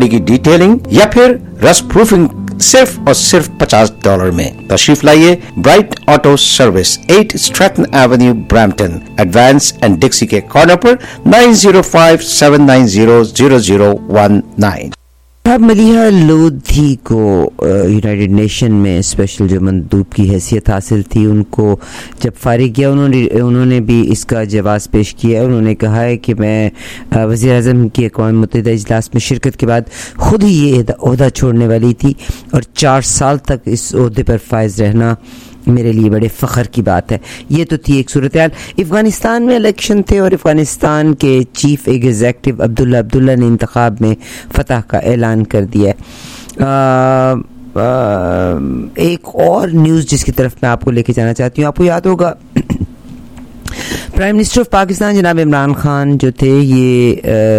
गाड़ी की डिटेलिंग या फिर रस्ट प्रूफिंग सिर्फ और सिर्फ $50 में। तशरीफ लाइए bright auto service, 8 Stratton avenue, Brampton, advance and Dixie के कॉर्नर पर 9057900019। अब मलिहा लोधी को यूनाइटेड नेशन में स्पेशल जो मंदूब की हैसियत हासिल थी, उनको जब फारिग किया उन्होंने भी इसका जवाब पेश किया। उन्होंने कहा है कि मैं वज़ीर आज़म की अक़वाम मुत्तहिदा इजलास में शिरकत के बाद खुद ही ये ओहदा छोड़ने वाली थी और 4 साल तक इस ओहदे पर फायज रहना मेरे लिए बड़े फ़ख्र की बात है। ये तो थी एक सूरत हाल। अफ़गानिस्तान में इलेक्शन थे और अफ़गानिस्तान के चीफ एग्जीक्यूटिव अब्दुल्ला ने इंतखाब में फ़तह का ऐलान कर दिया है। एक और न्यूज़ जिसकी तरफ मैं आपको लेके जाना चाहती हूँ, आपको याद होगा प्राइम मिनिस्टर ऑफ पाकिस्तान जनाब इमरान खान जो थे, ये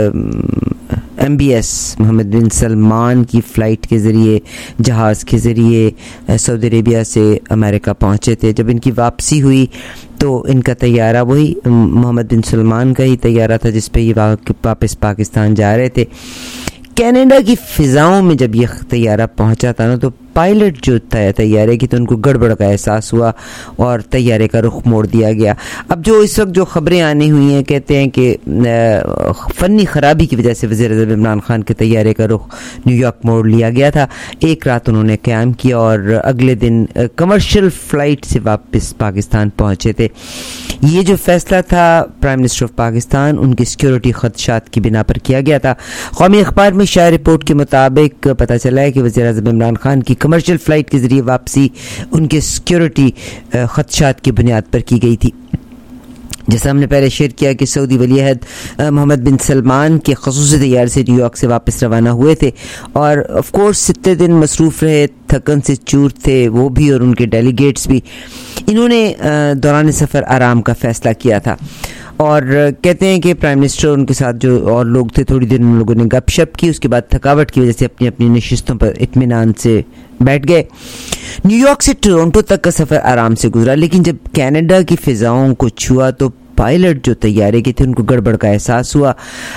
MBS मोहम्मद बिन सलमान की फ़्लाइट के ज़रिए, जहाज़ के ज़रिए सऊदी अरेबिया से अमेरिका पहुँचे थे। जब इनकी वापसी हुई तो इनका तैयारा वही मोहम्मद बिन सलमान का ही तैयारा था जिस पे ये वापस पाकिस्तान जा रहे थे। कनाडा की फ़िज़ाओं में जब ये तैयारा पहुँचा था ना, तो पायलट जो था तैयारे की, तो उनको गड़बड़ का एहसास हुआ और तैयारे का रुख मोड़ दिया गया। अब जो इस वक्त जो खबरें आनी हुई हैं, कहते हैं कि फ़नी ख़राबी की वजह से वज़ीर आज़म इमरान खान के तैयारे का रुख न्यूयॉर्क मोड़ लिया गया था। एक रात उन्होंने क़याम किया और अगले दिन कमर्शियल फ़्लाइट से वापस पाकिस्तान पहुँचे थे। ये जो फ़ैसला था प्राइम मिनिस्टर ऑफ पाकिस्तान उनकी सिक्योरिटी ख़दशात की बिना पर किया गया था। कौमी अखबार में शाया रिपोर्ट के मुताबिक पता चला है कि वज़ीर आज़म इमरान खान की कमर्शियल फ़्लाइट के ज़रिए वापसी उनके सिक्योरिटी ख़दशात की बुनियाद पर की गई थी। जैसा हमने पहले शेयर किया कि सऊदी वली अहद मोहम्मद बिन सलमान के ख़ुसूसी तैयार से न्यूयॉर्क से वापस रवाना हुए थे और ऑफ कोर्स 7 दिन मसरूफ़ रहे, थकन से चूर थे वो भी और उनके डेलीगेट्स भी। इन्होंने दौरान सफ़र आराम का फ़ैसला किया था और कहते हैं कि प्राइम मिनिस्टर उनके साथ जो और लोग थे, थोड़ी देर उन लोगों ने गपशप की, उसके बाद थकावट की वजह से अपनी अपनी नशिस्तों पर इत्मीनान से बैठ गए। न्यूयॉर्क से टोरंटो तक का सफ़र आराम से गुजरा, लेकिन जब कनाडा की फ़िज़ाओं को छुआ तो पायलट जो तैयारे के थे उनको गड़बड़ का एहसास हुआ,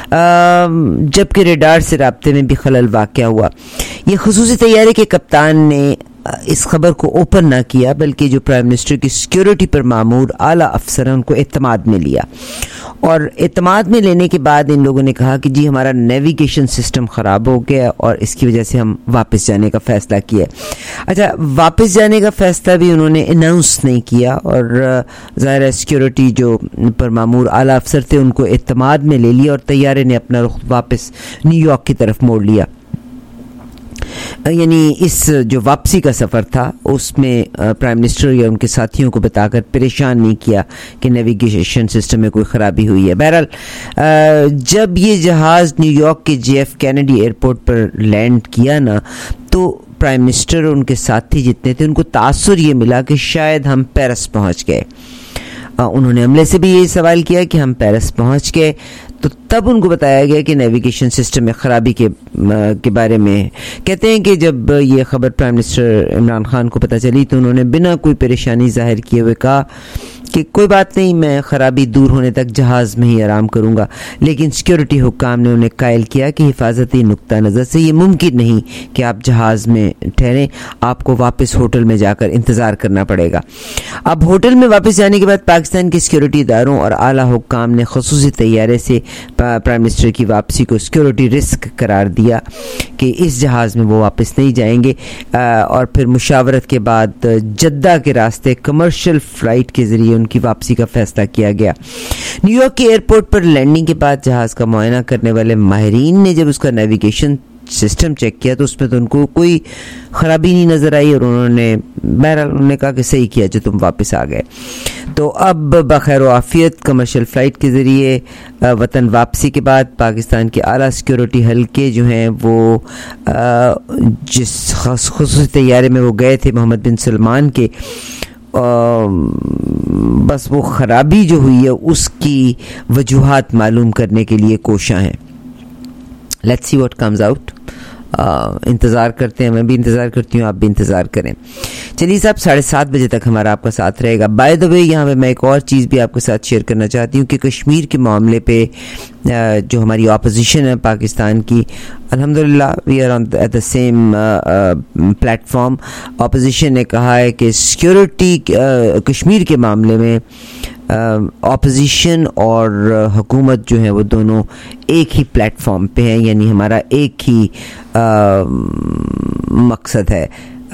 जबकि रेडार से राब्ते में भी खलल वाक़या हुआ। ये ख़ुसूसी तैयारे के कप्तान ने इस खबर को ओपन ना किया, बल्कि जो प्राइम मिनिस्टर की सिक्योरिटी पर मामूर आला अफसर उनको एतमाद में लिया और एतमाद में लेने के बाद इन लोगों ने कहा कि जी हमारा नेविगेशन सिस्टम ख़राब हो गया और इसकी वजह से हम वापस जाने का फ़ैसला किया। अच्छा, वापस जाने का फ़ैसला भी उन्होंने अनाउंस नहीं किया और ज़ाहिर है सिक्योरिटी जो पर मामूर आला अफसर थे उनको एतमाद में ले लिया और तैयारे ने अपना रुख वापस न्यूयॉर्क की तरफ मोड़ लिया। यानी इस जो वापसी का सफ़र था उसमें प्राइम मिनिस्टर या उनके साथियों को बताकर परेशान नहीं किया कि नेविगेशन सिस्टम में कोई ख़राबी हुई है। बहरहाल जब ये जहाज़ न्यूयॉर्क के JF कैनेडी एयरपोर्ट पर लैंड किया ना, तो प्राइम मिनिस्टर और उनके साथी जितने थे उनको तासुर ये मिला कि शायद हम पेरिस पहुंच गए। उन्होंने अमले से भी ये सवाल किया कि हम पेरिस पहुंच गए, तो तब उनको बताया गया कि नेविगेशन सिस्टम में ख़राबी के बारे में। कहते हैं कि जब ये ख़बर प्राइम मिनिस्टर इमरान खान को पता चली तो उन्होंने बिना कोई परेशानी ज़ाहिर किए हुए कहा कि कोई बात नहीं, मैं ख़राबी दूर होने तक जहाज़ में ही आराम करूँगा। लेकिन सिक्योरिटी हुक्काम ने उन्हें कायल किया कि हिफाजती नुक्ता नज़र से ये मुमकिन नहीं कि आप जहाज़ में ठहरें, आपको वापस होटल में जाकर इंतज़ार करना पड़ेगा। अब होटल में वापस जाने के बाद पाकिस्तान के सिक्योरिटी इदारों और आला हुक्काम ने ख़ुसूसी तैयारे से प्राइम मिनिस्टर की वापसी को सिक्योरिटी रिस्क करार दिया कि इस जहाज़ में वो वापस नहीं जाएंगे और फिर मुशावरत के बाद जद्दा के रास्ते कमर्शियल फ़्लाइट के ज़रिए उनकी वापसी का फैसला किया गया। न्यूयॉर्क के एयरपोर्ट पर लैंडिंग के बाद जहाज़ का मुआयना करने वाले माहिरीन ने जब उसका नेविगेशन सिस्टम चेक किया तो उसमें तो उनको कोई ख़राबी नहीं नज़र आई और उन्होंने कहा कि सही किया जो तुम वापस आ गए। तो अब बखैर आफियत कमर्शियल फ़्लाइट के ज़रिए वतन वापसी के बाद पाकिस्तान के आला सिक्योरिटी हल्के जो हैं वो जिस ख़ुसूसी तैयारे में वो गए थे मोहम्मद बिन सलमान के, बस वो ख़राबी जो हुई है उसकी वजूहात मालूम करने के लिए कोशां हैं। Let's see what comes out. इंतज़ार करते हैं, मैं भी इंतज़ार करती हूँ, आप भी इंतज़ार करें। چلیے صاحب 7:30 بجے تک ہمارا آپ کا ساتھ رہے گا. بائی دا وے یہاں پہ میں ایک اور چیز بھی آپ کے ساتھ شیئر کرنا چاہتی ہوں کہ کشمیر کے معاملے پہ جو ہماری اپوزیشن ہے پاکستان کی, الحمدللہ we are on at the same platform. Opposition نے کہا ہے کہ سیکورٹی کشمیر کے معاملے میں اپوزیشن اور حکومت جو ہے وہ دونوں ایک ہی پلیٹ فارم پہ ہیں, یعنی ہمارا ایک ہی مقصد ہے.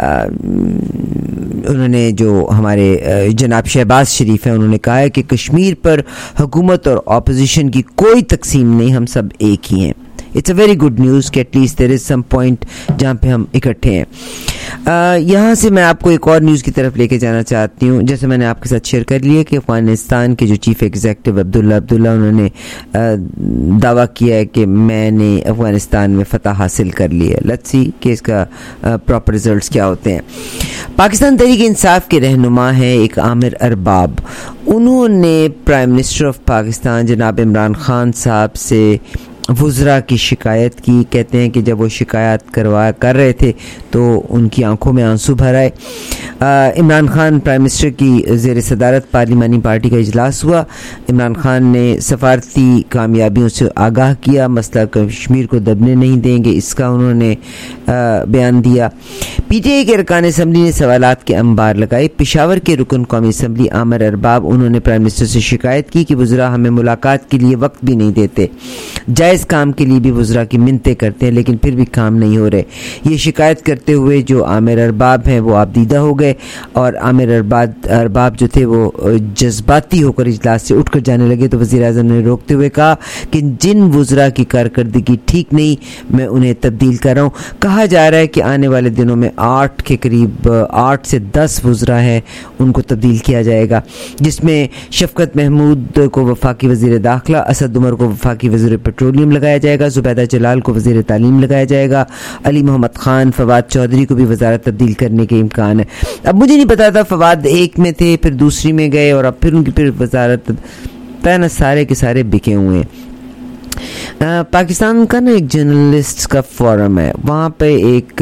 انہوں نے جو ہمارے جناب شہباز شریف ہیں انہوں نے کہا ہے کہ کشمیر پر حکومت اور اپوزیشن کی کوئی تقسیم نہیں, ہم سب ایک ہی ہیں. It's a very good news کہ at least there is some point جہاں پہ ہم اکٹھے ہیں. یہاں سے میں آپ کو ایک اور نیوز کی طرف لے کے جانا چاہتی ہوں. جیسے میں نے آپ کے ساتھ شیئر کر لیا کہ افغانستان کے جو چیف ایگزیکٹو عبداللہ انہوں نے دعویٰ کیا ہے کہ میں نے افغانستان میں فتح حاصل کر لی ہے. لیٹس سی کہ اس کا پراپر ریزلٹس کیا ہوتے ہیں. پاکستان تحریک انصاف کے رہنما ہیں ایک عامر ارباب. انہوں نے پرائم منسٹر آف پاکستان جناب عمران خان صاحب سے وزراء کی شکایت کی. کہتے ہیں کہ جب وہ شکایت کر رہے تھے تو ان کی آنکھوں میں آنسو بھر آئے. عمران خان پرائم منسٹر کی زیر صدارت پارلیمانی پارٹی کا اجلاس ہوا. عمران خان نے سفارتی کامیابیوں سے آگاہ کیا, مسئلہ کشمیر کو دبنے نہیں دیں گے اس کا انہوں نے بیان دیا. پی ٹی آئی کے ارکان اسمبلی نے سوالات کے انبار لگائے. پشاور کے رکن قومی اسمبلی عامر ارباب انہوں نے پرائم منسٹر سے شکایت کی کہ وزراء ہمیں ملاقات کے لیے وقت بھی نہیں دیتے. جائز کام کے لیے بھی وزراء کی منتیں کرتے ہیں لیکن پھر بھی کام نہیں ہو رہے. یہ شکایت کرتے ہوئے جو عامر ارباب ہیں وہ آبدیدہ ہو گئے اور عامر ارباب جو تھے وہ جذباتی ہو کر اجلاس سے اٹھ کر جانے لگے. تو وزیر اعظم نے روکتے ہوئے کہا کہ جن وزراء کی کارکردگی ٹھیک نہیں میں انہیں تبدیل کر رہا ہوں. کہا جا رہا ہے کہ آنے والے دنوں میں 8 کے قریب 8 سے 10 وزراء ہیں ان کو تبدیل کیا جائے گا, جس میں شفقت محمود کو وفاقی وزیر داخلہ, اسد عمر کو وفاقی وزیر پیٹرولیم لگایا جائے گا, زبیدہ جلال کو وزیر تعلیم لگایا جائے گا, علی محمد خان فواد چودھری کو بھی وزارت تبدیل کرنے کے امکان ہے. اب مجھے نہیں پتا تھا فواد ایک میں تھے پھر دوسری میں گئے اور اب پھر ان کی پھر وزارت پہنا سارے کے سارے بکے ہوئے ہیں. پاکستان کا نا ایک جرنلسٹ کا فورم ہے, وہاں پہ ایک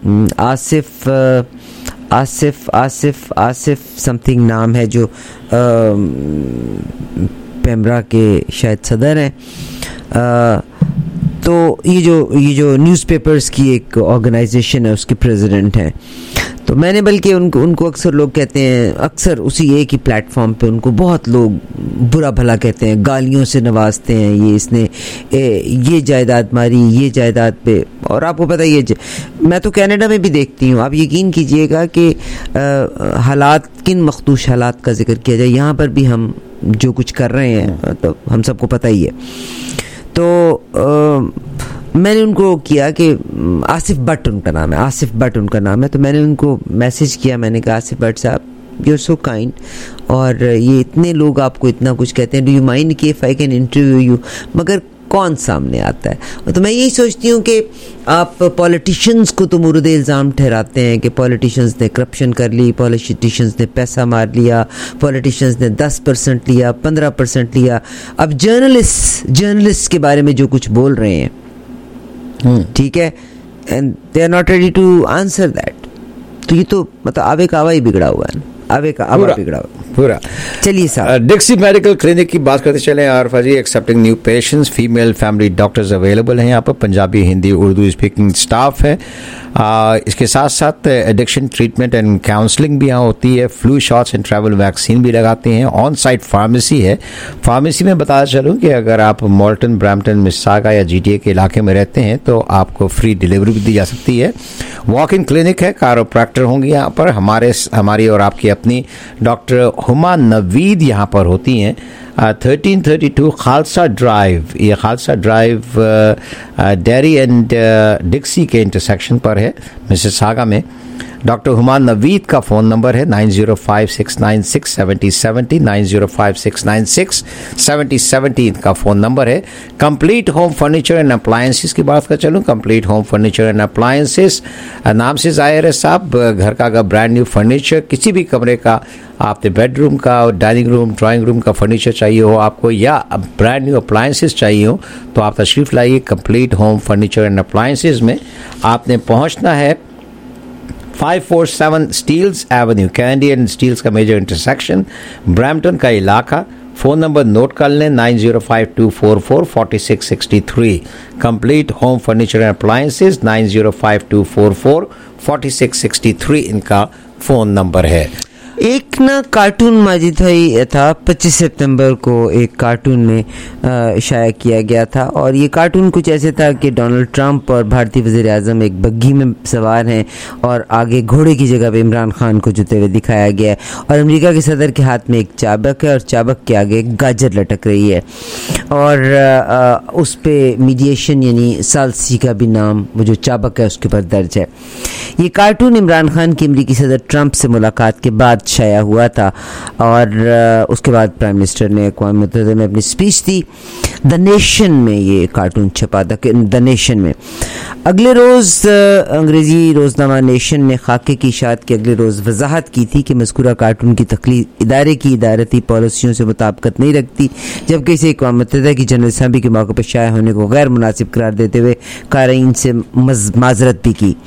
آصف سمتھنگ نام ہے جو پیمرا کے شاید صدر ہیں. تو یہ جو نیوز پیپرز کی ایک آرگنائزیشن ہے اس کے پریزیڈنٹ ہیں. تو میں نے بلکہ ان کو اکثر لوگ کہتے ہیں, اکثر اسی ایک ہی پلیٹ فارم پہ ان کو بہت لوگ برا بھلا کہتے ہیں, گالیوں سے نوازتے ہیں, یہ اس نے یہ جائیداد ماری, یہ جائیداد پہ. اور آپ کو پتہ یہ میں تو کینیڈا میں بھی دیکھتی ہوں, آپ یقین کیجئے گا کہ حالات کن مخدوش حالات کا ذکر کیا جائے, یہاں پر بھی ہم جو کچھ کر رہے ہیں تو ہم سب کو پتہ ہی ہے. تو میں نے ان کو کیا کہ آصف بٹ ان کا نام ہے, تو میں نے ان کو میسج کیا, میں نے کہا آصف بٹ صاحب یو آر سو کائنڈ, اور یہ اتنے لوگ آپ کو اتنا کچھ کہتے ہیں, ڈو یو مائنڈ کہ if I can interview you, مگر کون سامنے آتا ہے. تو میں یہی سوچتی ہوں کہ آپ پولیٹیشنز کو تو مورد الزام ٹھہراتے ہیں کہ پولیٹیشنز نے کرپشن کر لی, پولیٹیشنز نے پیسہ مار لیا, پولیٹیشنز نے 10% لیا, 15% لیا. اب جرنلسٹ کے بارے میں جو کچھ بول رہے ہیں ٹھیک ہے, and they are not ready to answer that. تو یہ تو مطلب آوے کا آوا ہی بگڑا ہوا ہے, آوے کا آوا بگڑا ہوا پورا. چلیے صاحب ڈکسی میڈیکل کلینک کی بات کرتے چلیں. Arifa ji, accepting new patients, female family doctors available ہیں یہاں پر, پنجابی ہندی اردو اسپیکنگ اسٹاف ہے. اس کے ساتھ ساتھ ایڈکشن ٹریٹمنٹ اینڈ کاؤنسلنگ بھی یہاں ہوتی ہے, flu shots and travel vaccine بھی لگاتے ہیں. آن سائٹ فارمیسی ہے. فارمیسی میں بتایا چلوں کہ اگر آپ مولٹن, برامپٹن, مساگا یا جی ٹی اے کے علاقے میں رہتے ہیں تو آپ کو فری ڈلیوری بھی دی جا سکتی ہے. واک ان کلینک ہے, کاروپریکٹر ہوں گے یہاں پر, ہماری اور آپ کی اپنی ڈاکٹر ہما نوید یہاں پر ہوتی ہیں. 1332 خالصہ ڈرائیو, یہ Khalsa drive Derry and Dixie کے انٹرسیکشن پر ہے مسیساگا میں. ڈاکٹر ہما نوید کا فون نمبر ہے 9056967070, 9056967070 کا فون نمبر ہے. Complete home furniture and appliances کی بات کر چلوں. Complete home furniture and appliances نام سے ظاہر ہے صاحب, گھر کا اگر برانڈ نیو فرنیچر, کسی بھی کمرے کا, آپ نے بیڈ روم کا, ڈائننگ روم, ڈرائنگ روم کا فرنیچر چاہیے ہو آپ کو, یا برانڈ نیو اپلائنسز چاہیے ہو, تو آپ تشریف لائیے complete home furniture and appliances میں. آپ نے پہنچنا ہے 547 Steeles avenue, Kennedy and Steeles का मेजर इंटरसेक्शन, ब्रैम्पटन का इलाका। फ़ोन नंबर नोट कर लें 9052444663। Complete home furniture and appliances 9052444663 इनका फ़ोन नंबर है। एक ना कार्टून माजिद भाई था 25 सितंबर को एक कार्टून में शाया किया गया था, और ये कार्टून कुछ ऐसे था कि डोनाल्ड ट्रंप और भारतीय वज़ीर आज़म एक बग्घी में सवार हैं और आगे घोड़े की जगह पे इमरान खान को जुते हुए दिखाया गया है, और अमेरिका के सदर के हाथ में एक चाबक है और चाबक के आगे एक गाजर लटक रही है, और उस पर मीडिएशन यानी सालसी का भी नाम वो जो चाबक है उसके ऊपर दर्ज है। ये कार्टून इमरान खान की अमेरिकी सदर ट्रंप से मुलाकात के बाद शाया हुआ था, और उसके बाद प्राइम मिनिस्टर ने अक़वाम मुत्तहिदा में अपनी स्पीच दी। द नेशन में ये कार्टून छपा था, द नेशन में। अगले रोज़ अंग्रेज़ी रोज़नामा नेशन ने खाके की इशाअत के अगले रोज़ वजाहत की थी कि मज़कूरा कार्टून की तख्लीक इदारे की इदारती पॉलिसियों से मुताबिकत नहीं रखती, जबकि इसे अक़वाम मुत्तहिदा की जनरल असम्बली के मौके पर शाया होने को गैर मुनासिब करार देते हुए क़ारीन से माज़रत भी की।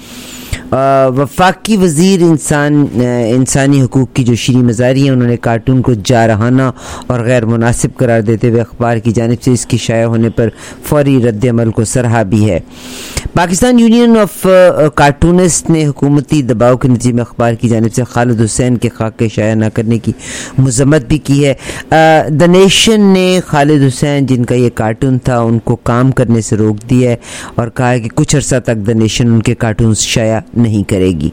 वफाकी वज़ीर इंसानी हकूक़ की जो शीरी मज़ारी हैं, उन्होंने कार्टून को जारहाना और गैर मुनासिब करार देते हुए अखबार की जानिब से इसकी शाया होने पर फौरी रद्द अमल को सराहा भी है। पाकिस्तान यूनियन ऑफ कार्टूनिस्ट ने हुकूमती दबाव के नतीजे में अखबार की जानिब से खालिद हुसैन के खाके शाया न करने की मज़म्मत भी की है। द नेशन ने खालिद हुसैन जिनका ये कार्टून था उनको काम करने से रोक दिया है और कहा है कि कुछ अर्सा तक द नेशन उनके कार्टून शाया नहीं करेगी।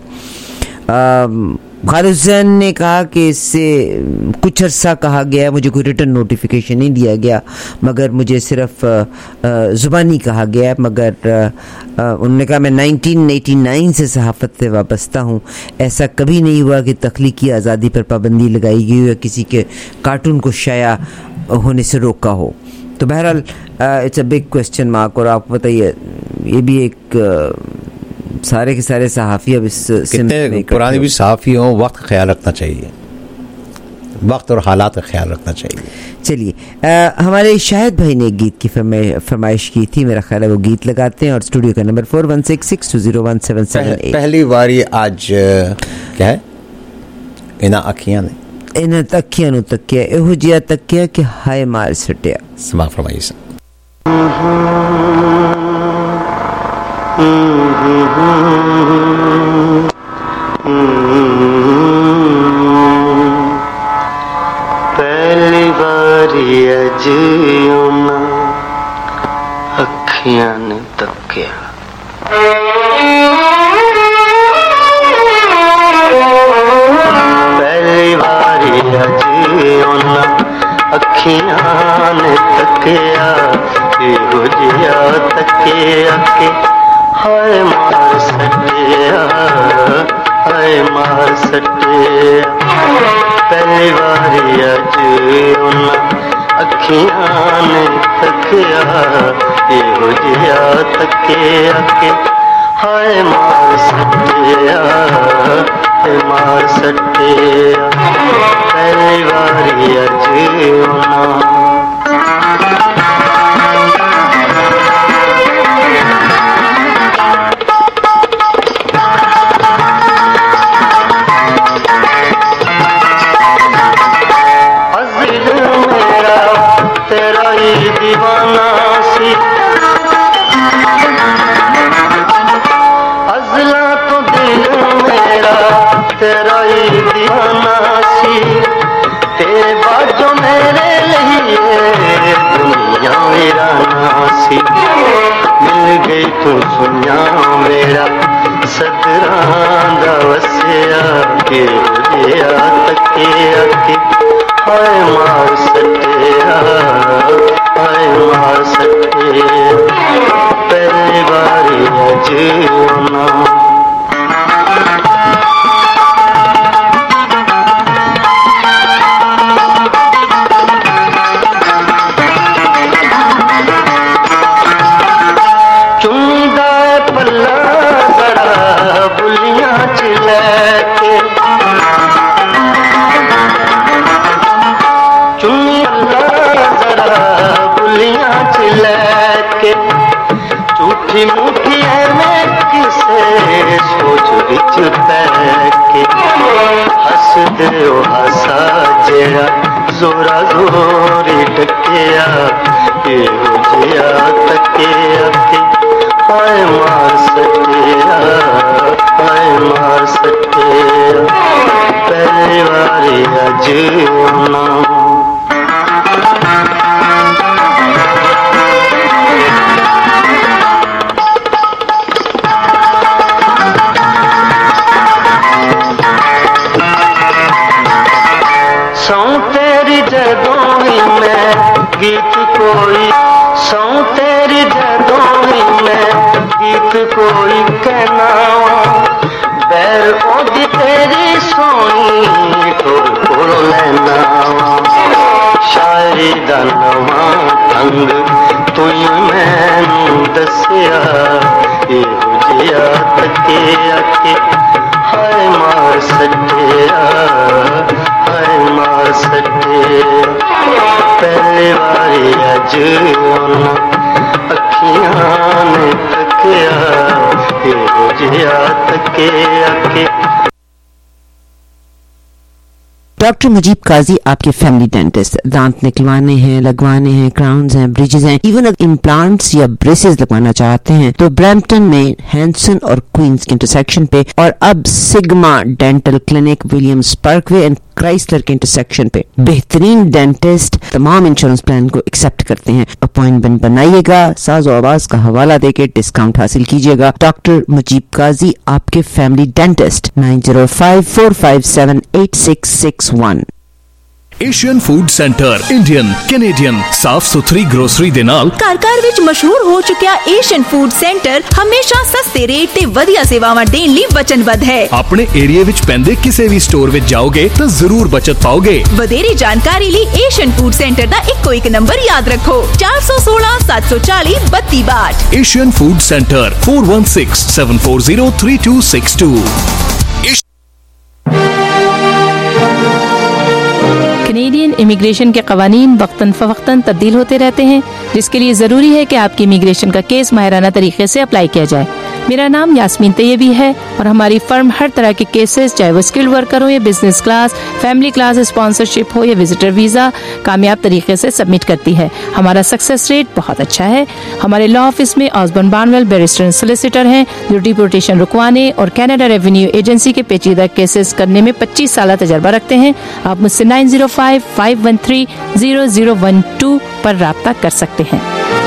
खालिद हुसैन ने कहा कि इससे कुछ अर्सा कहा गया, मुझे कोई रिटर्न नोटिफिकेशन नहीं दिया गया, मगर मुझे सिर्फ ज़ुबानी कहा गया, मगर उन्होंने कहा मैं 1989 से सहाफ़त से वाबस्ता हूँ, ऐसा कभी नहीं हुआ कि तख्लीकी आज़ादी पर पाबंदी लगाई गई हो या किसी के कार्टून को शाया होने से रोका हो। तो बहरहाल it's a big question mark. और आपको बताइए ये भी एक सारे के सारे सहाफ़ी अब इस कितने पुराने भी सहाफ़ी हों, वक्त का ख्याल रखना चाहिए, वक्त और हालात का ख्याल रखना चाहिए। चलिए हमारे शाहिद भाई ने एक गीत की फरमाइश की थी, मेरा ख्याल है वो गीत लगाते हैं, और स्टूडियो का नंबर 4166201778। पहली बारी आज क्या है, इना अखियां ने इन्हें तकिया नु तकिया एहो जिया तकिया कि हाय मार सटिया। समा फरमाइए सर। पहली बारी अजियो ना अखियां ने तकिया, पहली बारी अजियो ना अखियां ने तकिया, एहो जिया तकिया के हाय मार सटिया, हाय मार सटिया। पहली बारी अजियो ना अखियां ने तकिया, एहो जिया तकिया के हाय मार सटिया, हाय मार सटिया। पहली बारी अजियो ना दीवाना सी, अज़ला तो दिल मेरा तेरा ही दीवाना सी, तेरे बाजों मेरे लिए दुनिया वीराना सी। मिल गई तू सुनिया मेरा सदरां दा वसिया, के जिया तकिया के हाय मार सटिया, हाय मार सटिया। पहली बारी अजियो ना चुंदा पल्ला जरा बुलियां चिले के, झूठी मूठी है मैं किसे पै के हस दे हासा जेड़ा जोरा जोरी डकिया एहो जिया तकिया के हाय मार सटिया पहली बारी अज आना सौ तेरी जदों ही मैं गीत कोई सौ तेरी जदों ही मैं गीत कोई कहना बैर ओदी तेरी सोनी तोर कोल लेना शायरी दा नवां ढंग तू मैनू दसिया एहो जिया तकिया के हाय मार सटिया मार सटिया पहली बारी अज आना अखियां ने तकिया एहो जिया तकिया के डॉक्टर मुजीब काजी आपके फैमिली डेंटिस्ट, दांत निकलवाने हैं, लगवाने हैं, क्राउन्स हैं, ब्रिजेस हैं, इवन अगर इम्प्लांट्स या ब्रेसेस लगवाना चाहते हैं तो ब्रैम्पटन में हैंसन और क्वींस के इंटरसेक्शन पे और अब Sigma dental clinic Williams Parkway and Chrysler के इंटरसेक्शन पे बेहतरीन डेंटिस्ट तमाम इंश्योरेंस प्लान को एक्सेप्ट करते हैं। अपॉइंटमेंट बनाइएगा, साज़ो आवाज का हवाला देके डिस्काउंट हासिल कीजिएगा। डॉक्टर मुजीब काजी आपके family dentist 9054578661। Asian food centre Indian Canadian ਸਾਫ਼ ਸੁਥਰੀ ਗਰੋਸਰੀ ਦੇ ਨਾਲ ਘਰ-ਘਰ ਵਿੱਚ ਮਸ਼ਹੂਰ ਹੋ ਚੁੱਕਿਆ ਏਸ਼ੀਅਨ ਫੂਡ ਸੈਂਟਰ ਹਮੇਸ਼ਾ ਸਸਤੇ ਰੇਟ ਤੇ ਵਧੀਆ ਸੇਵਾਵਾਂ ਦੇਣ ਲਈ ਵਚਨਬੱਧ ਹੈ। ਆਪਣੇ ਏਰੀਆ ਵਿੱਚ ਪੈਂਦੇ ਕਿਸੇ ਵੀ ਸਟੋਰ ਵਿੱਚ ਜਾਓਗੇ ਤਾਂ ਜ਼ਰੂਰ ਬਚਤ ਪਾਓਗੇ। ਵਧੇਰੀ ਜਾਣਕਾਰੀ ਲਈ ਏਸ਼ੀਅਨ ਫੂਡ ਸੈਂਟਰ ਦਾ ਇੱਕੋ ਇੱਕ ਨੰਬਰ ਯਾਦ ਰੱਖੋ 416 740 3262। Asian food centre 4167403262। Canadian immigration के कवानीन वक्तन फ़वक्तन तब्दील होते रहते हैं, जिसके लिए ज़रूरी है कि आपकी इमिग्रेशन का केस माहिराना तरीके से अप्लाई किया जाए। मेरा नाम यास्मीन तैयबी है और हमारी फर्म हर तरह के केसेस, चाहे वो स्किल्ड वर्कर हो या business class, family class, sponsorship हो या विजिटर वीज़ा, कामयाब तरीके से सबमिट करती है। हमारा सक्सेस रेट बहुत अच्छा है। हमारे लॉ ऑफिस में Osborne Barnwell barrister and solicitor हैं जो डिपोर्टेशन रुकवाने और कनाडा रेवेन्यू एजेंसी के पेचीदा केसेस करने में 25 साल तजर्बा रखते हैं। आप मुझसे 9055130012 पर राब्ता कर सकते हैं।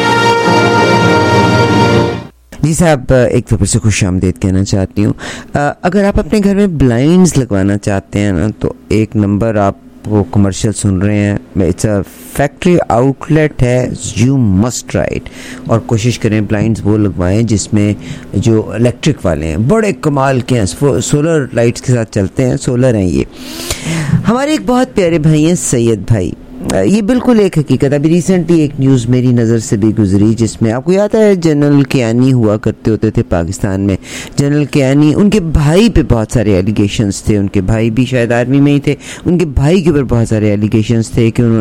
जी साहब, एक तो फिर से खुश आमदीद कहना चाहती हूँ। अगर आप अपने घर में ब्लाइंड्स लगवाना चाहते हैं ना तो एक नंबर आप वो कमर्शियल सुन रहे हैं, इट्स अ फैक्ट्री आउटलेट है, यू मस्ट ट्राई इट। और कोशिश करें ब्लाइंड्स वो लगवाएं जिसमें जो इलेक्ट्रिक वाले हैं, बड़े कमाल के हैं, सोलर लाइट्स के साथ चलते हैं, सोलर हैं ये। हमारे एक बहुत प्यारे भाई हैं सैयद भाई, ये बिल्कुल एक हकीकत। अभी रिसेंटली एक न्यूज़ मेरी नज़र से भी गुजरी जिसमें आपको याद है जनरल कियानी हुआ करते होते थे पाकिस्तान में। जनरल कियानी, उनके भाई पे बहुत सारे एलिगेशंस थे, उनके भाई भी शायद आर्मी में ही थे, उनके भाई के ऊपर बहुत सारे एलिगेशंस थे कि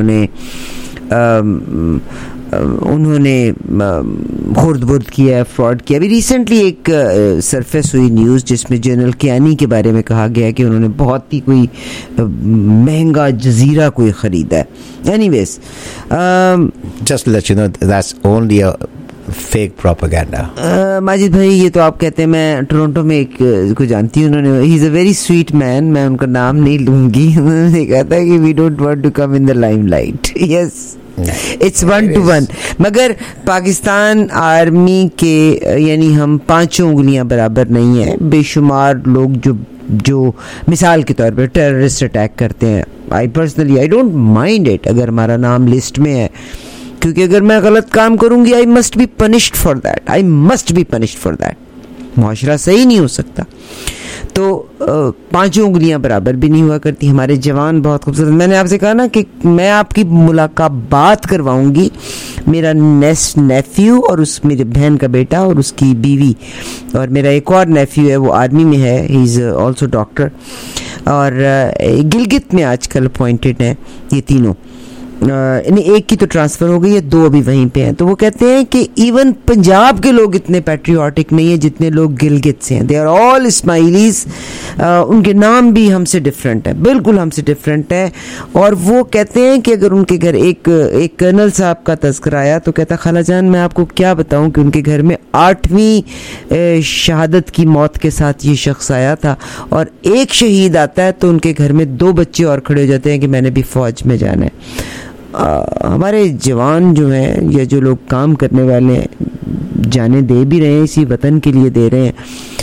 उन्होंने खुर्द-बुर्द किया, फ्रॉड किया। अभी रिसेंटली एक सरफेस हुई न्यूज़ जिसमें जनरल कियानी के बारे में कहा गया कि उन्होंने बहुत ही कोई महंगा जजीरा कोई ख़रीदा है। Anyways, just let you know that's only a fake propaganda. Majid भाई, ये तो आप कहते हैं, मैं टोरंटो में एक को जानती हूँ, उन्होंने ही is a very sweet man, मैं उनका नाम नहीं लूँगी, उन्होंने कहा था कि we don't want to come in the limelight. Yes, it's 1-to-1। मगर पाकिस्तान आर्मी के यानी हम 5 उंगलियां बराबर नहीं है। बेशुमार लोग जो मिसाल के तौर पर टेररिस्ट अटैक करते हैं, I personally I don't mind it अगर हमारा नाम लिस्ट में है, क्योंकि अगर मैं गलत काम करूंगी I must be punished for that, I must be punished for that. मुआशरा सही नहीं हो सकता। तो 5 उंगलियां बराबर भी नहीं हुआ करती। हमारे जवान बहुत खूबसूरत। मैंने आपसे कहा ना कि मैं आपकी मुलाकात करवाऊंगी, मेरा नेफ्यू और उस मेरे बहन का बेटा और उसकी बीवी, और मेरा एक और नेफ्यू है वो आर्मी में है, ही इज़ ऑल्सो डॉक्टर, और गिलगित में आजकल अपॉइंटेड हैं ये तीनों। ایک کی تو ٹرانسفر ہو گئی ہے, 2 ابھی وہیں پہ ہیں. تو وہ کہتے ہیں کہ ایون پنجاب کے لوگ اتنے پیٹریوٹک نہیں ہیں جتنے لوگ گلگت سے ہیں. They are all اسماعیلیز. ان کے نام بھی ہم سے ڈفرینٹ ہیں, بالکل ہم سے ڈفرینٹ ہے. اور وہ کہتے ہیں کہ اگر ان کے گھر ایک کرنل صاحب کا تذکرہ آیا تو کہتا خالہ جان میں آپ کو کیا بتاؤں کہ ان کے گھر میں 8ویں شہادت کی موت کے ساتھ یہ شخص آیا تھا, اور ایک شہید آتا ہے تو ان کے گھر میں 2 بچے اور کھڑے ہو جاتے ہیں کہ میں نے بھی فوج میں جانا ہے. ہمارے جوان جو ہیں یا جو لوگ کام کرنے والے ہیں جانے دے بھی رہے ہیں, اسی وطن کے لیے دے رہے ہیں.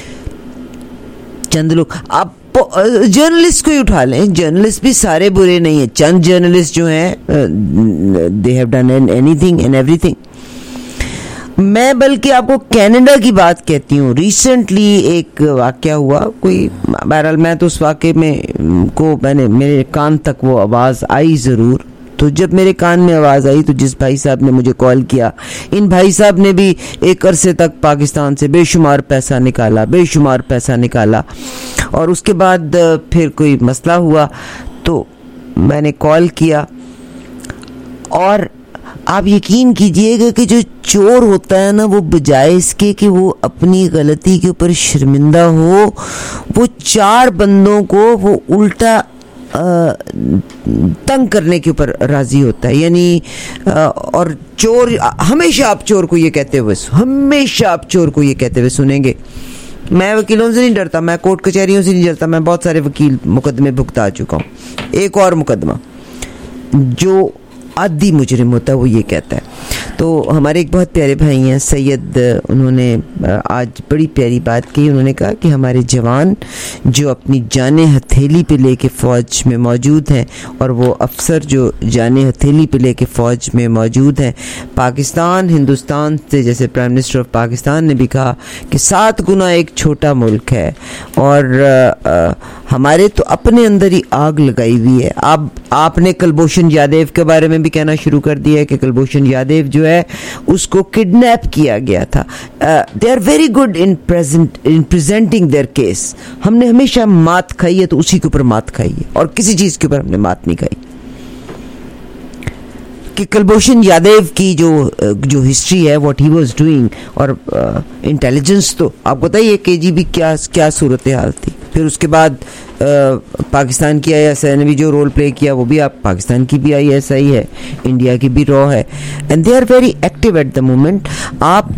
چند لوگ, آپ جرنلسٹ کو ہی اٹھا لیں, جرنلسٹ بھی سارے برے نہیں ہیں. چند جرنلسٹ جو ہیں they have done anything and everything. میں بلکہ آپ کو کینیڈا کی بات کہتی ہوں. ریسنٹلی ایک واقعہ ہوا, کوئی بہرحال میں تو اس واقعے میں نے میرے کان تک وہ آواز آئی ضرور. تو جب میرے کان میں آواز آئی تو جس بھائی صاحب نے مجھے کال کیا, ان بھائی صاحب نے بھی ایک عرصے تک پاکستان سے بے شمار پیسہ نکالا, اور اس کے بعد پھر کوئی مسئلہ ہوا تو میں نے کال کیا. اور آپ یقین کیجئے گا کہ جو چور ہوتا ہے نا, وہ بجائے اس کے کہ وہ اپنی غلطی کے اوپر شرمندہ ہو, وہ 4 بندوں کو وہ الٹا تنگ کرنے کے اوپر راضی ہوتا ہے. یعنی اور چور ہمیشہ آپ چور کو یہ کہتے ہوئے سنیں گے, میں وکیلوں سے نہیں ڈرتا, میں کورٹ کچہریوں سے نہیں ڈرتا, میں بہت سارے وکیل مقدمے بھگتا چکا ہوں. ایک اور مقدمہ جو عادی مجرم ہوتا ہے وہ یہ کہتا ہے. تو ہمارے ایک بہت پیارے بھائی ہیں سید, انہوں نے آج بڑی پیاری بات کی. انہوں نے کہا کہ ہمارے جوان جو اپنی جانیں ہتھیلی پہ لے کے فوج میں موجود ہیں, اور وہ افسر جو جانیں ہتھیلی پہ لے کے فوج میں موجود ہیں, پاکستان ہندوستان سے, جیسے پرائم منسٹر آف پاکستان نے بھی کہا کہ 7 گنا ایک چھوٹا ملک ہے, اور ہمارے تو اپنے اندر ہی آگ لگائی ہوئی ہے. آپ نے کلبھوشن یادیو کے بارے میں بھی کہنا شروع کر دیا ہے کہ کلبھوشن یادیو جو ہے اس کو کڈنیپ کیا گیا تھا. They are very good in presenting their case. ہم نے ہمیشہ مات کھائی ہے تو اسی کے اوپر مات کھائی ہے, اور کسی چیز کے اوپر ہم نے مات نہیں کھائی. کہ کلبھوشن یادیو کی جو ہسٹری ہے, واٹ ہی واز ڈوئنگ, اور انٹیلیجنس, تو آپ کو بتائیے KGB کیا صورتحال تھی. پھر اس کے بعد پاکستان کی ISI نے بھی جو رول پلے کیا, وہ بھی آپ پاکستان کی بھی ISI ہے, انڈیا کی بھی رو ہے, and they are very active at the moment. آپ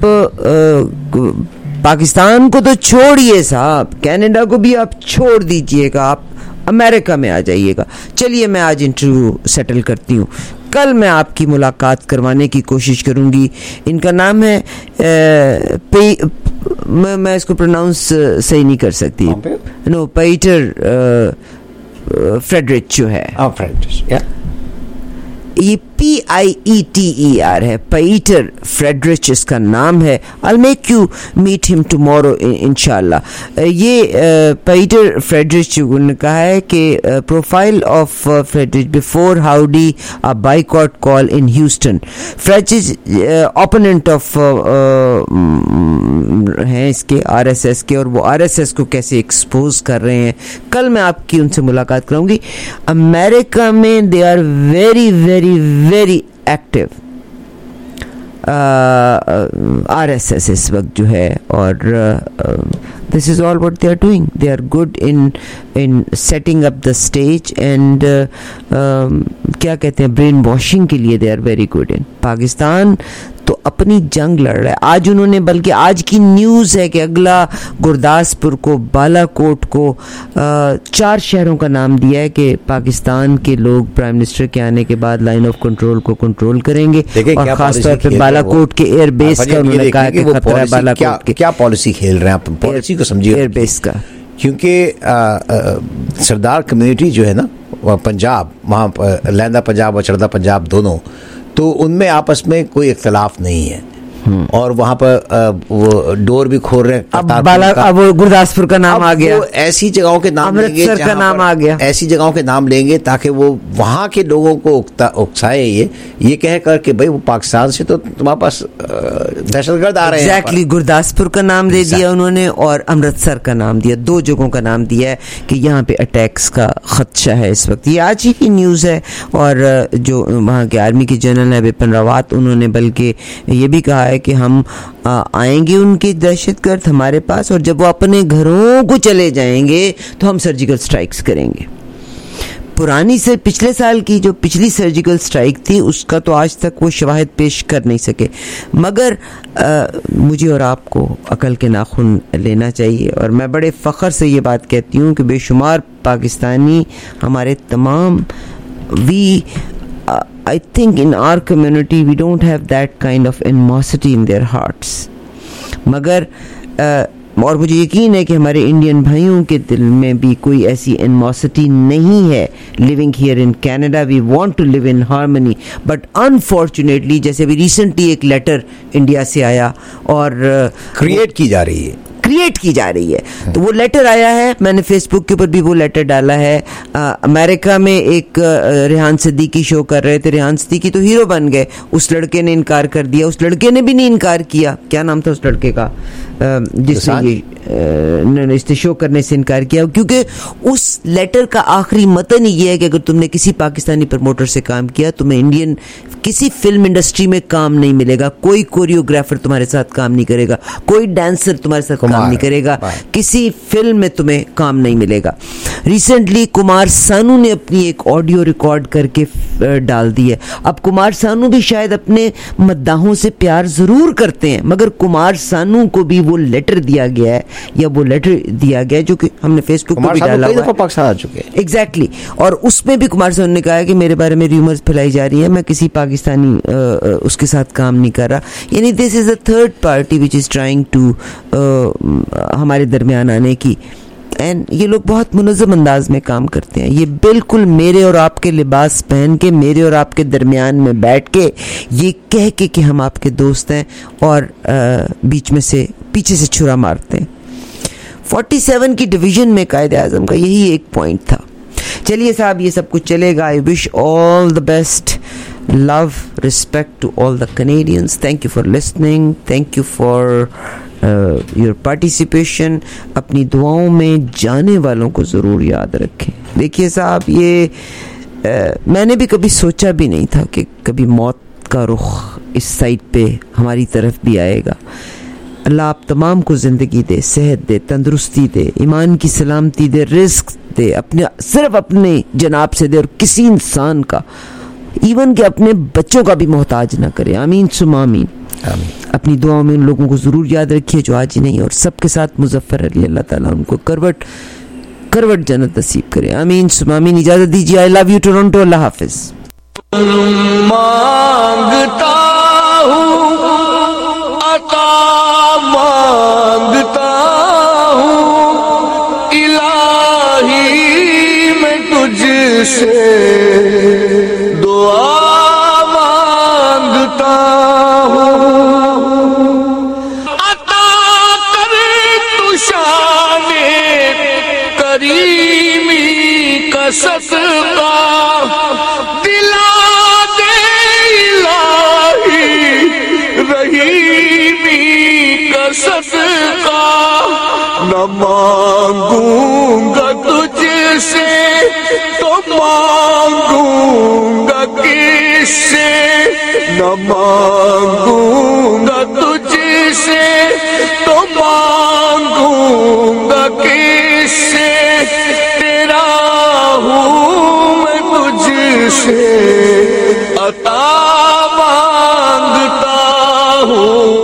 پاکستان کو تو چھوڑیے صاحب, کینیڈا کو بھی آپ چھوڑ دیجئے گا, آپ امریکہ میں آ جائیے گا. چلیے میں آج انٹرویو سیٹل کرتی ہوں, کل میں آپ کی ملاقات کروانے کی کوشش کروں گی. ان کا نام ہے میں اس کو پروناؤنس صحیح نہیں کر سکتی, پیٹر فریڈرچ جو ہے, یہ PIETER ہے, پیٹر فریڈرچ اس کا نام ہے. I'll make you meet him tomorrow انشاءاللہ. یہ پیٹر فریڈرچ نے کہا ہے کہ profile of Friedrich before Howdy a boycott call in Houston. Friedrich opponent of ہیں اس کے RSS کے, اور وہ RSS کو کیسے ایکسپوز کر رہے ہیں. کل میں آپ کی ان سے ملاقات کراؤں گی. امریکہ میں they are very very very active. RSS اس وقت جو ہے, اور this is all what they are doing. They are good in setting up the stage and کیا کہتے ہیں برین واشنگ کے لیے they are very good in. Pakistan تو اپنی جنگ لڑ رہا ہے. آج انہوں نے, بلکہ آج کی نیوز ہے کہ اگلا گرداسپور کو, بالا کوٹ کو, 4 شہروں کا نام دیا ہے کہ پاکستان کے لوگ پرائم منسٹر کے آنے کے بعد لائن آف کنٹرول کو کنٹرول کریں گے, اور خاص طور پہ بالا کوٹ کے ایئر بیس کا انہوں نے کہا کہ خطرہ ہے. بالا کوٹ کے کیا پالیسی کھیل رہے ہیں آپ, پالیسی کو سمجھیے, ایئر بیس کا. کیونکہ سردار کمیونٹی جو ہے نا پنجاب, وہاں لہندہ پنجاب اور چڑھدا پنجاب دونوں, تو ان میں آپس میں کوئی اختلاف نہیں ہے. اور وہاں پر وہ ڈور بھی کھول رہے ہیں. اب گرداسپور کا نام آ گیا, ایسی جگہوں کے نام لیں گے, امرتسر کا نام آ گیا, ایسی جگہوں کے نام لیں گے تاکہ وہ وہاں کے لوگوں کو اکسائے یہ کہہ کر کہ بھائی وہ پاکستان سے تو تمہارے پاس دہشت گرد آ رہے ہیں. ایگزیکٹلی, گرداسپور کا نام دے دیا انہوں نے اور امرتسر کا نام دیا, 2 جگہوں کا نام دیا ہے کہ یہاں پہ اٹیکس کا خدشہ ہے اس وقت. یہ آج ہی کی نیوز ہے. اور جو وہاں کے آرمی کے جنرل ہیں بپن راوت, انہوں نے بلکہ یہ بھی کہا ہے کہ ہم آئیں گے ان کے دہشت گرد ہمارے پاس, اور جب وہ اپنے گھروں کو چلے جائیں گے تو ہم سرجیکل سٹرائکس کریں گے. پرانی سے پچھلے سال کی جو پچھلی سرجیکل سٹرائک تھی اس کا تو آج تک وہ شواہد پیش کر نہیں سکے, مگر مجھے اور آپ کو عقل کے ناخن لینا چاہیے. اور میں بڑے فخر سے یہ بات کہتی ہوں کہ بے شمار پاکستانی ہمارے تمام I think in our community we don't have that kind of animosity in their hearts. مگر اور مجھے یقین ہے کہ ہمارے انڈین بھائیوں کے دل میں بھی کوئی ایسی animosity نہیں ہے. living here in Canada we want to live in harmony, but unfortunately جیسے ابھی ریسنٹلی ایک لیٹر انڈیا سے آیا اور کریٹ کی جا رہی ہے, تو وہ لیٹر آیا ہے, میں نے فیس بک کے اوپر بھی وہ لیٹر ڈالا ہے. امریکہ میں ایک ریحان صدیقی شو کر رہے تھے, ریحان صدیقی تو ہیرو بن گئے, اس لڑکے نے انکار کر دیا, اس لڑکے نے بھی نہیں انکار کیا, کیا نام تھا اس لڑکے کا جس نے اس نے شو کرنے سے انکار کیا, کیونکہ اس لیٹر کا آخری متن یہ ہے کہ اگر تم نے کسی پاکستانی پروموٹر سے کام کیا تمہیں انڈین کسی فلم انڈسٹری میں کام نہیں ملے گا, کوئی کوریوگرافر تمہارے ساتھ کام نہیں کرے گا, کوئی ڈانسر تمہارے ساتھ کام نہیں کرے گا, کسی فلم میں تمہیں کام نہیں ملے گا. ریسنٹلی کمار سانو نے اپنی ایک آڈیو ریکارڈ کر کے ڈال دی ہے. اب کمار سانو بھی شاید اپنے مداحوں سے پیار ضرور کرتے ہیں, مگر کمار سانو کو بھی وہ لیٹر دیا گیا ہے, یا وہ لیٹر دیا گیا جو کہ ہم نے فیس بک پہ بھی ڈالا ہوا ہے, پاکستان آ چکے ہیں. ایگزیکٹلی, اور اس میں بھی کمار سانو نے کہا ہے کہ میرے بارے میں ریومرز پھیلائی جا رہی ہیں, میں کسی پاکستانی اس کے ساتھ کام نہیں کر رہا. یعنی this is a third party which is trying to ہمارے درمیان آنے کی. اینڈ یہ لوگ بہت منظم انداز میں کام کرتے ہیں. یہ بالکل میرے اور آپ کے لباس پہن کے, میرے اور آپ کے درمیان میں بیٹھ کے, یہ کہہ کے کہ ہم آپ کے دوست ہیں, اور بیچ میں سے پیچھے سے چھرا مارتے ہیں. 47 کی ڈویژن میں قائد اعظم کا یہی ایک پوائنٹ تھا. چلیے صاحب, یہ سب کچھ چلے گا. I wish all the best, love, respect to all the Canadians. Thank you for listening. Thank you for your participation. اپنی دعاؤں میں جانے والوں کو ضرور یاد رکھیں. دیکھیے صاحب, یہ میں نے بھی کبھی سوچا بھی نہیں تھا کہ کبھی موت کا رخ اس سائٹ پہ ہماری طرف بھی آئے گا. اللہ آپ تمام کو زندگی دے, صحت دے, تندرستی دے, ایمان کی سلامتی دے, رزق دے, اپنے صرف اپنے جناب سے دے, اور کسی انسان کا ایون کہ اپنے بچوں کا بھی محتاج نہ کرے. آمین ثم آمین. اپنی دعاؤں میں ان لوگوں کو ضرور یاد رکھیے جو آج ہی نہیں, اور سب کے ساتھ مظفر علی, اللہ تعالیٰ ان کو کروٹ جنت نصیب کرے. آمین ثم آمین. اجازت دیجیے. آئی لو یو ٹورنٹو. اللہ حافظ. مانگتا ہوں عطا مانگتا ہوں الہی میں تجھ سے دعا مانگتا ہوں. عطا کر تو شان کریمی کا صدقہ دلا دے الہی رحیمی کا صدقہ. نہ مانگوں گا تجھ سے تو مانگوں گا کس سے, نہ مانگوں گا تجھ سے تو مانگوں گا کس سے, تیرا ہوں میں تجھ سے عطا مانگتا ہوں.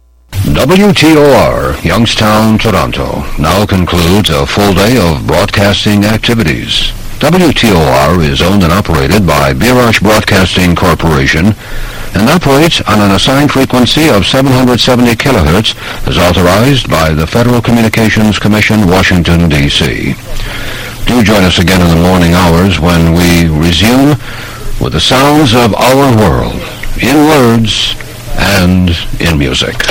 WTOR, Youngstown, Toronto, now concludes a full day of broadcasting activities. WTOR is owned and operated by Birash Broadcasting Corporation and operates on an assigned frequency of 770 kilohertz as authorized by the Federal Communications Commission, Washington, D.C. Do join us again in the morning hours when we resume with the sounds of our world, in words and in music.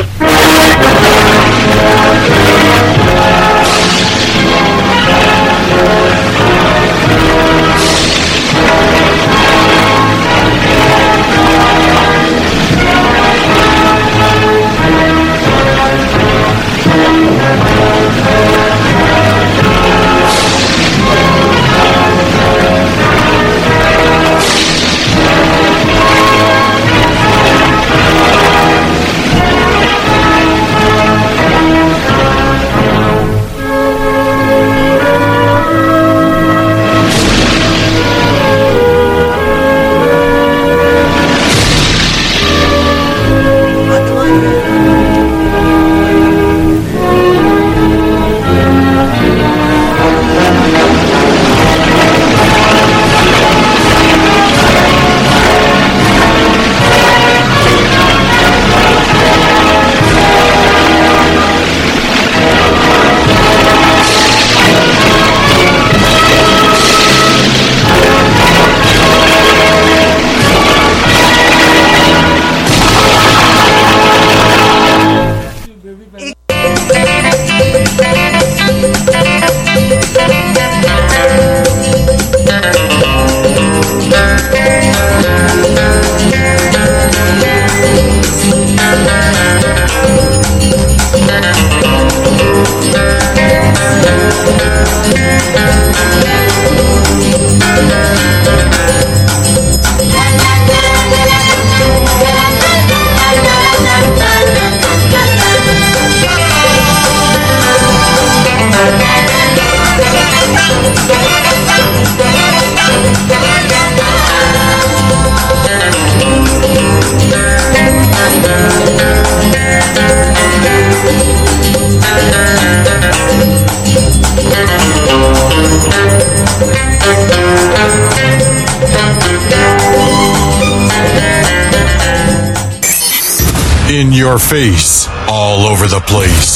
In your face, all over the place.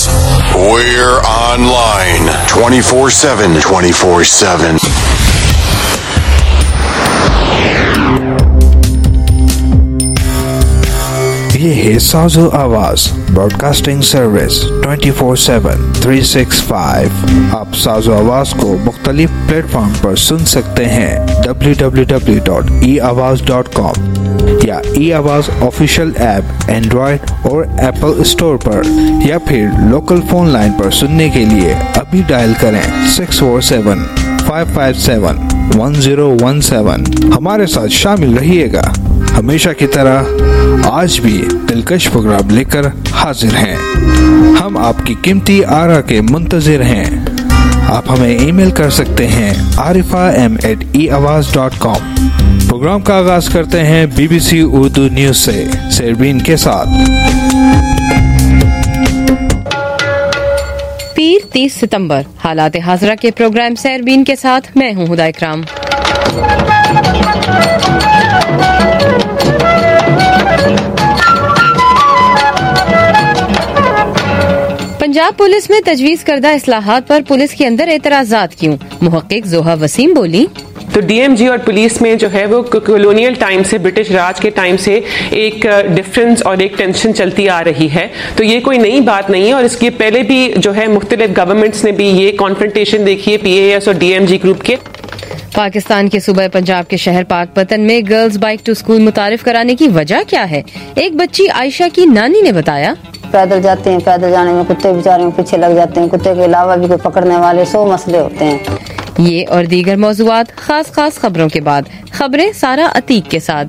We're online 24/7. 24/7. یہ ہے سازو آواز broadcasting service 24/7 365. آپ سازو آواز کو مختلف plate form پر سن سکتے ہیں www.eawaz.com یا e Awaz official app android اور ایپل اسٹور پر، یا پھر لوکل فون لائن پر سننے کے لیے ابھی ڈائل کریں 647-557-1017. ہمارے ساتھ شامل رہیے گا. ہمیشہ کی طرح آج بھی دلکش پروگرام لے کر حاضر ہیں. ہم آپ کی قیمتی آرا کے منتظر ہیں. آپ ہمیں ای میل کر سکتے ہیں arifam@eawaz.com. پروگرام کا آغاز کرتے ہیں BBC اردو نیوز سے سیربین کے ساتھ. پیر 30 ستمبر حالات حاضرہ کے پروگرام سیربین کے ساتھ میں ہوں ہدا اکرام. پنجاب پولیس میں تجویز کردہ اصلاحات پر پولیس کے اندر اعتراضات کیوں؟ محقق زوہا وسیم بولی تو ڈی ایم جی اور پولیس میں جو ہے وہ کولونیل ٹائم سے، برٹش راج کے ٹائم سے ایک ڈفرنس اور ایک ٹینشن چلتی آ رہی ہے. تو یہ کوئی نئی بات نہیں ہے، اور اس کے پہلے بھی جو ہے مختلف گورنمنٹس نے بھی یہ کانفرنٹیشن دیکھی ہے PAS اور DMG گروپ کے. پاکستان کے صوبہ پنجاب کے شہر پاک پتن میں گرلز بائک ٹو اسکول متعارف کرانے کی وجہ کیا ہے؟ ایک بچی عائشہ کی نانی نے بتایا پیدل جاتے ہیں، پیدل جانے میں کتے بیچارے پیچھے لگ جاتے ہیں، کتے کے علاوہ بھی کوئی پکڑنے والے 100 مسئلے ہوتے ہیں. یہ اور دیگر موضوعات خاص خبروں کے بعد. خبریں سارا عتیق کے ساتھ.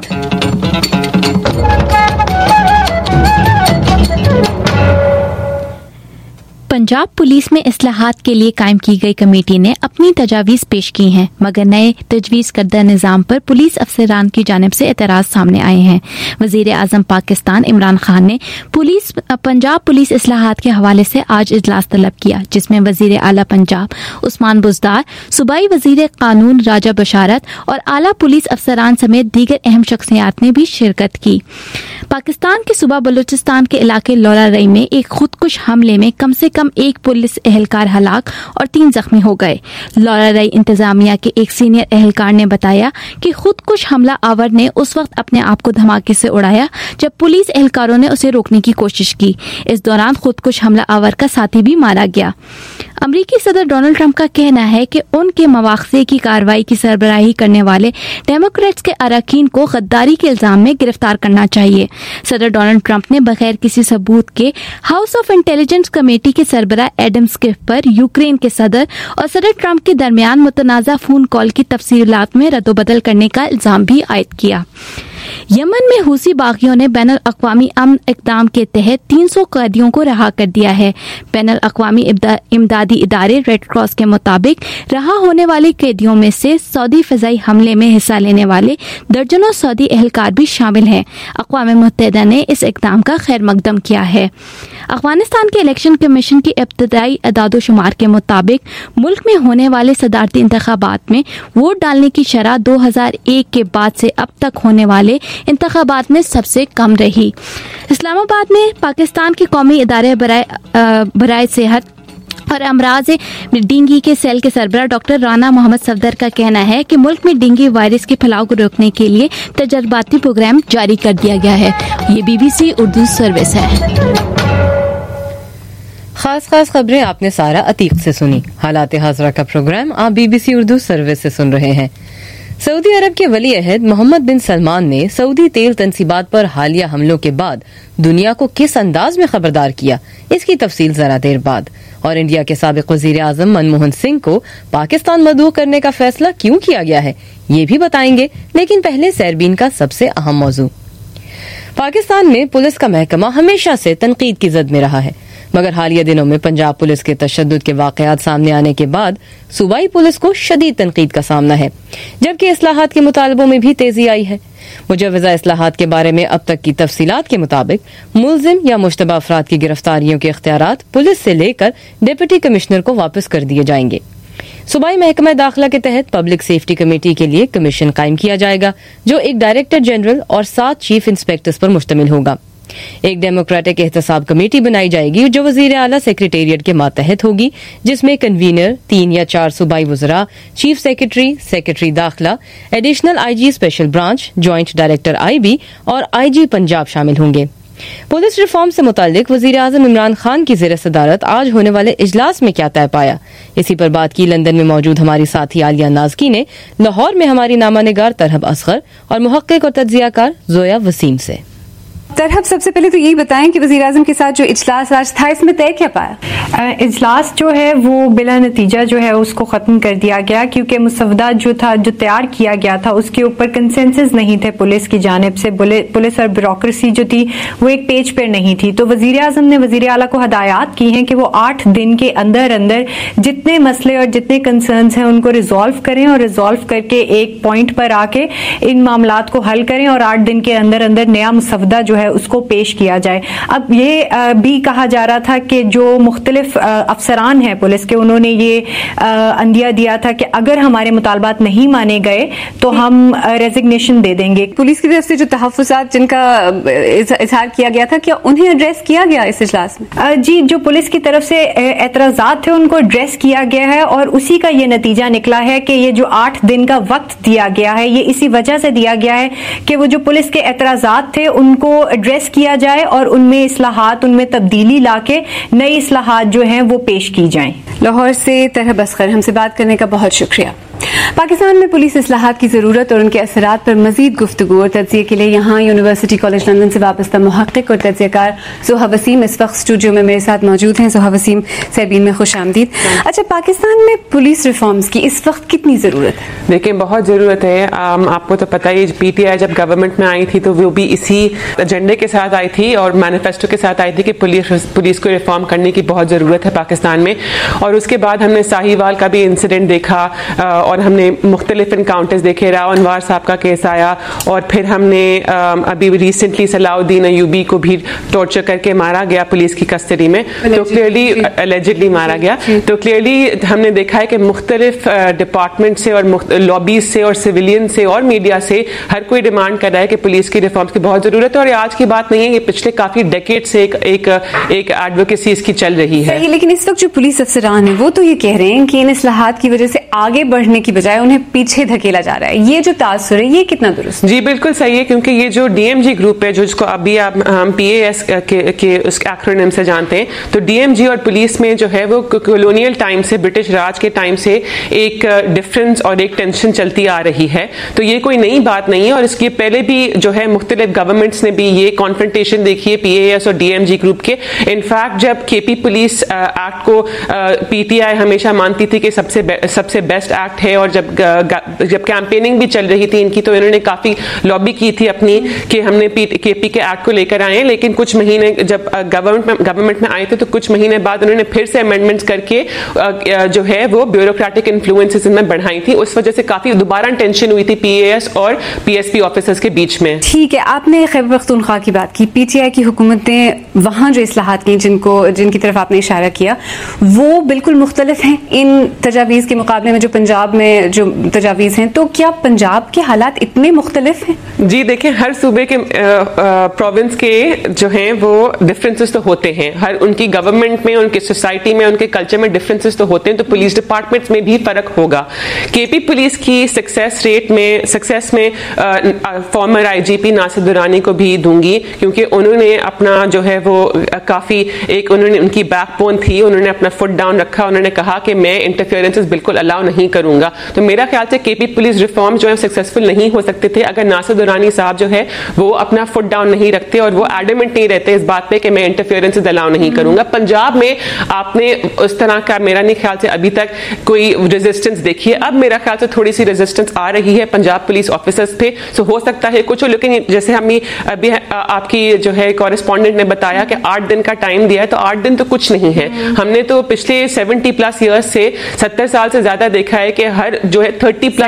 پنجاب پولیس میں اصلاحات کے لیے قائم کی گئی کمیٹی نے اپنی تجاویز پیش کی ہیں، مگر نئے تجویز کردہ نظام پر پولیس افسران کی جانب سے اعتراض سامنے آئے ہیں. وزیر اعظم پاکستان عمران خان نے پنجاب پولیس اصلاحات کے حوالے سے آج اجلاس طلب کیا، جس میں وزیر اعلیٰ پنجاب عثمان بزدار، صوبائی وزیر قانون راجہ بشارت اور اعلیٰ پولیس افسران سمیت دیگر اہم شخصیات نے بھی شرکت کی. پاکستان کے صوبہ بلوچستان کے علاقے لورا رئی میں ایک خودکش حملے میں کم سے کم कम एक पुलिस एहलकार हलाक और 3 जख्मी हो गए। लॉराराई इंतजामिया के एक सीनियर एहलकार ने बताया कि खुदकुश हमला आवर ने उस वक्त अपने आप को धमाके से उड़ाया जब पुलिस एहलकारों ने उसे रोकने की कोशिश की। इस दौरान खुदकुश हमला आवर का साथी भी मारा गया। अमरीकी सदर डोनाल्ड ट्रंप का कहना है कि उनके मवाख़ज़े की कार्रवाई की सरबराही करने वाले डेमोक्रेट्स के अरकान को गद्दारी के इल्जाम में गिरफ्तार करना चाहिए। सदर डोनाल्ड ट्रंप ने बगैर किसी सबूत के हाउस ऑफ इंटेलिजेंस कमेटी के सरबराह एडम स्किफ पर यूक्रेन के सदर और सदर ट्रंप के दरमियान मुतनाज़ा फोन कॉल की तफसीलात में रद्दोबदल करने का इल्जाम भी आयद किया। यमन में हूसी बागियों ने बैनुल अक़वामी अमन इक़दाम के तहत 300 कैदियों को रहा कर दिया है। बैनुल अक़वामी इमदादी इदारे रेड क्रॉस के मुताबिक रहा होने वाले कैदियों में से सऊदी फ़िज़ाई हमले में हिस्सा लेने वाले दर्जनों सऊदी एहलकार भी शामिल हैं। अक़वाम मुत्तहिदा ने इस इक़दाम का खैर मकदम किया है। अफ़गानिस्तान के इलेक्शन कमीशन की इब्तदाई अदाद-ओ-शुमार के मुताबिक मुल्क में होने वाले सदारती इंतखाबात में वोट डालने की शरह 2001 के बाद से अब तक होने वाले इंतखाबात में सबसे कम रही। इस्लामाबाद में पाकिस्तान के कौमी इदारे बराए सेहत और अमराज डेंगू के सेल के सरबराह डॉक्टर राना मोहम्मद सफदर का कहना है कि मुल्क में डेंगू वायरस के फैलाव को रोकने के लिए तजर्बाती प्रोग्राम जारी कर दिया गया है। ये BBC उर्दू सर्विस है। खास खबरें आपने सारा अतीक से सुनी। हालात हाज़रा का प्रोग्राम आप BBC उर्दू सर्विस से सुन रहे हैं। सऊदी अरब के वली अहद मोहम्मद बिन सलमान ने सऊदी तेल तनसीबात पर हालिया हमलों के बाद दुनिया को किस अंदाज में खबरदार किया, इसकी तफसील जरा देर बाद। और इंडिया के साबिक वजीर आजम मनमोहन सिंह को पाकिस्तान मदऊ करने का फैसला क्यों किया गया है, ये भी बताएंगे। लेकिन पहले सैरबीन का सबसे अहम मौजू। पाकिस्तान में पुलिस का महकमा हमेशा से तनकीद की जद में रहा है, मगर हालिया दिनों में पंजाब पुलिस के तशद्दुद के वाकयात सामने आने के बाद सूबाई पुलिस को शदीद तनकीद का सामना है, जबकि इस्लाहात के मुतालबों में भी तेजी आई है। मुजव्वज़ा इस्लाहात के बारे में अब तक की तफसीलात के मुताबिक मुलजिम या मुश्तबा अफराद की गिरफ्तारियों के इख्तियारात पुलिस से लेकर डिप्टी कमिश्नर को वापस कर दिए जाएंगे। सूबाई महकमा दाखिला के तहत पब्लिक सेफ्टी कमेटी के लिए कमीशन कायम किया जाएगा, जो एक डायरेक्टर जनरल और 7 चीफ इंस्पेक्टर्स पर मुश्तमिल होगा। एक डेमोक्रेटिक एहतसाब कमेटी बनाई जाएगी जो वजीर आला सेक्रेटेरिएट के मातहत होगी, जिसमें कन्वीनर, 3 या 4 सूबाई वज़रा, चीफ सेक्रेटरी, सेक्रेटरी दाखिला, additional IG special branch, joint director IB और IG पंजाब शामिल होंगे। पुलिस रिफॉर्म से मुतालिक वजीर आजम इमरान खान की ज़ेर सदारत आज होने वाले इजलास में क्या तय पाया, इसी पर बात की लंदन में मौजूद हमारी साथी आलिया नाज़की ने लाहौर में हमारी नामा निगार तरहब असगर और मुहक्किक और तज्ज़ियाकार ज़ोया वसीम से। तरहब, सबसे पहले तो यही बताएं कि वज़ीर आज़म के साथ जो इजलास आज था, इसमें तय क्या पाया? इजलास जो है वो बिला नतीजा जो है उसको ख़त्म कर दिया गया, क्योंकि मुसवदा जो था, जो तैयार किया गया था, उसके ऊपर कंसेंसस नहीं थे पुलिस की जानिब से। पुलिस और ब्यूरोक्रेसी जो थी वो एक पेज पर नहीं थी। तो वज़ीर आज़म ने वज़ीर आला को हदायत की हैं कि वो 8 दिन के अंदर अंदर जितने मसले और जितने कंसर्न्स हैं उनको रिजॉल्व करें और रिजॉल्व करके एक पॉइंट पर आके इन मामलात को हल करें और 8 दिन के अंदर अंदर नया मुसवदा जो है उसको पेश किया जाए। अब ये भी कहा जा रहा था कि जो मुख्तलिफ अफसरान हैं पुलिस के, उन्होंने ये अंदिया दिया था कि अगर हमारे मुतालबात नहीं माने गए तो हम रेजिग्नेशन दे देंगे। पुलिस की तरफ से जो तहफ़्फ़ुज़ात जिनका इजहार किया गया था, क्या उन्हें एड्रेस किया गया इस इजलास में? जी, जो पुलिस की तरफ से एतराज़ात थे उनको एड्रेस किया गया है और उसी का ये नतीजा निकला है कि ये जो 8 दिन का वक्त दिया गया है, ये इसी वजह से दिया गया है कि वो जो पुलिस के एतराज़ात थे उनको एड्रेस किया जाए और उनमें इस्लाहात, उनमें तब्दीली लाके नई इस्लाहात जो हैं वो पेश की जाएं। लाहौर से तरहब असगर, हमसे बात करने का बहुत शुक्रिया। पाकिस्तान में पुलिस इस्लाहात की ज़रूरत और उनके असरात पर मज़ीद गुफ्तगू और तज्ज़िये के लिए यहाँ यूनिवर्सिटी कॉलेज लंदन से वाबस्ता मुहक्किक और तज्ज़ियाकार ज़ोहा वसीम इस वक्त स्टूडियो में मेरे साथ मौजूद हैं। ज़ोहा वसीम, सैरबीन में खुश आमदीद। अच्छा, पाकिस्तान में पुलिस रिफॉर्म्स की इस वक्त कितनी ज़रूरत है? देखिए, बहुत ज़रूरत है। आपको तो पता ही, PTI जब गवर्नमेंट में आई थी तो वो भी इसी एजेंडे के साथ आई थी और मैनिफेस्टो के साथ आई थी कि पुलिस को रिफॉर्म करने की बहुत ज़रूरत है पाकिस्तान में। اور اس کے بعد ہم نے ساہیوال کا بھی انسیڈنٹ دیکھا اور ہم نے مختلف انکاؤنٹرز دیکھے. راؤ انوار صاحب کا کیس آیا اور پھر ہم نے ابھی ریسنٹلی صلاح الدین ایوبی کو بھی ٹارچر کر کے مارا گیا پولیس کی کسٹڈی میں, تو کلیئرلی اللیجڈلی مارا گیا. تو کلیئرلی ہم نے دیکھا ہے کہ مختلف ڈپارٹمنٹ سے اور لابیز سے اور سویلین سے اور میڈیا سے ہر کوئی ڈیمانڈ کر رہا ہے کہ پولیس کی ریفارمز کی بہت ضرورت ہے, اور آج کی بات نہیں ہے, یہ پچھلے کافی ڈیکیڈ سے ایک ایڈوکیسی اس کی چل رہی ہے. لیکن اس وقت جو پولیس افسران ہیں وہ تو یہ کہہ رہے ہیں کہ ان اصلاحات کی وجہ سے آگے بڑھنے کی بجائے انہیں پیچھے دھکیلا جا رہا ہے. یہ جو تاثر ہے یہ کتنا درست؟ جی بالکل صحیح ہے, کیونکہ یہ جو ڈی ایم جی گروپ ہے جو جس کو ابھی ہم پی اے ایس کے اس ایکرونیم سے جانتے ہیں, تو ڈی ایم جی اور پولیس میں جو ہے وہ کولونیل ٹائم سے, برٹش راج کے ٹائم سے ایک ڈفرنس اور ایک ٹینشن چلتی آ رہی ہے. تو یہ کوئی نئی بات نہیں ہے, اور اس کے پہلے بھی جو ہے مختلف گورنمنٹس نے بھی یہ کانفرنٹیشن دیکھی ہے پی اے ایس اور ڈی ایم جی گروپ کے. انفیکٹ جب کے پی پولیس ایکٹ کو پی ٹی آئی ہمیشہ مانتی تھی کہ سب سے بیسٹ ایکٹ ہے, اور جب کیمپیننگ بھی چل رہی تھی ان کی, تو انہوں نے کافی لابی کی تھی اپنی کہ ہم نے کے پی کے ایکٹ کو لے کر آئے ہیں. لیکن کچھ مہینے جب گورنمنٹ میں آئے تھے تو کچھ مہینے بعد انہوں نے پھر سے امینڈمنٹس کر کے جو ہے وہ بیوروکریٹک انفلوئنسز میں بڑھائی تھی. اس وجہ سے کافی دوبارہ ٹینشن ہوئی تھی پی اے ایس اور پی ایس پی آفیسرز کے بیچ میں. ٹھیک ہے, آپ نے خیبر پختونخوا کی بات کی, پی ٹی آئی کی حکومت نے وہاں جو اصلاحات کی جن کی طرف آپ نے اشارہ کیا وہ بالکل مختلف ہیں ان تجاویز کے مقابلے میں جو پنجاب میں جو تجاویز ہیں. تو کیا پنجاب کے حالات اتنے مختلف ہیں؟ جی دیکھیں, ہر صوبے کے پروونس کے جو ہیں وہ ڈفرینسز تو ہوتے ہیں, ہر ان کی گورنمنٹ میں, ان کی سوسائٹی میں, ان کے کلچر میں ڈفرینسز تو ہوتے ہیں. تو پولیس ڈپارٹمنٹس میں بھی فرق ہوگا. کے پی پولیس کی سکسیس میں former I G P Nasir Durrani کو بھی دوں گی, کیونکہ انہوں نے اپنا جو ہے وہ کافی انہوں نے ان کی بیک بون تھی, انہوں نے اپنا فٹ ڈاؤن رکھا, انہوں نے کہا کہ میں انٹرفیئرنسز بالکل الاؤ نہیں کروں گا. تو میرا خیال سے کے پی پولیس ریفارم جو ہے سکسیسفل نہیں ہو سکتے تھے اگر ناصر درانی صاحب جو ہے وہ اپنا فٹ ڈاؤن نہیں رکھتے اور وہ ایڈمنٹ نہیں رہتے اس بات پہ کہ میں انٹرفیئرنسز الاؤ نہیں کروں گا. پنجاب میں آپ نے اس طرح کا میرا نہیں خیال سے ابھی تک کوئی ریزسٹنس دیکھی ہے. اب میرا خیال سے تھوڑی سی ریزسٹنس آ رہی ہے پنجاب پولیس آفیسرز پہ, سو ہو سکتا ہے کچھ, لیکن جیسے ہم ابھی آپ کی جو ہے کورسپونڈنٹ نے بتایا کہ 8 دن کا ٹائم دیا ہے, تو 8 دن تو کچھ نہیں ہے. ہم نے تو پچھلے 70+ ایئرس سے 70 سال سے زیادہ دیکھا ہے کہ ہر جو ہے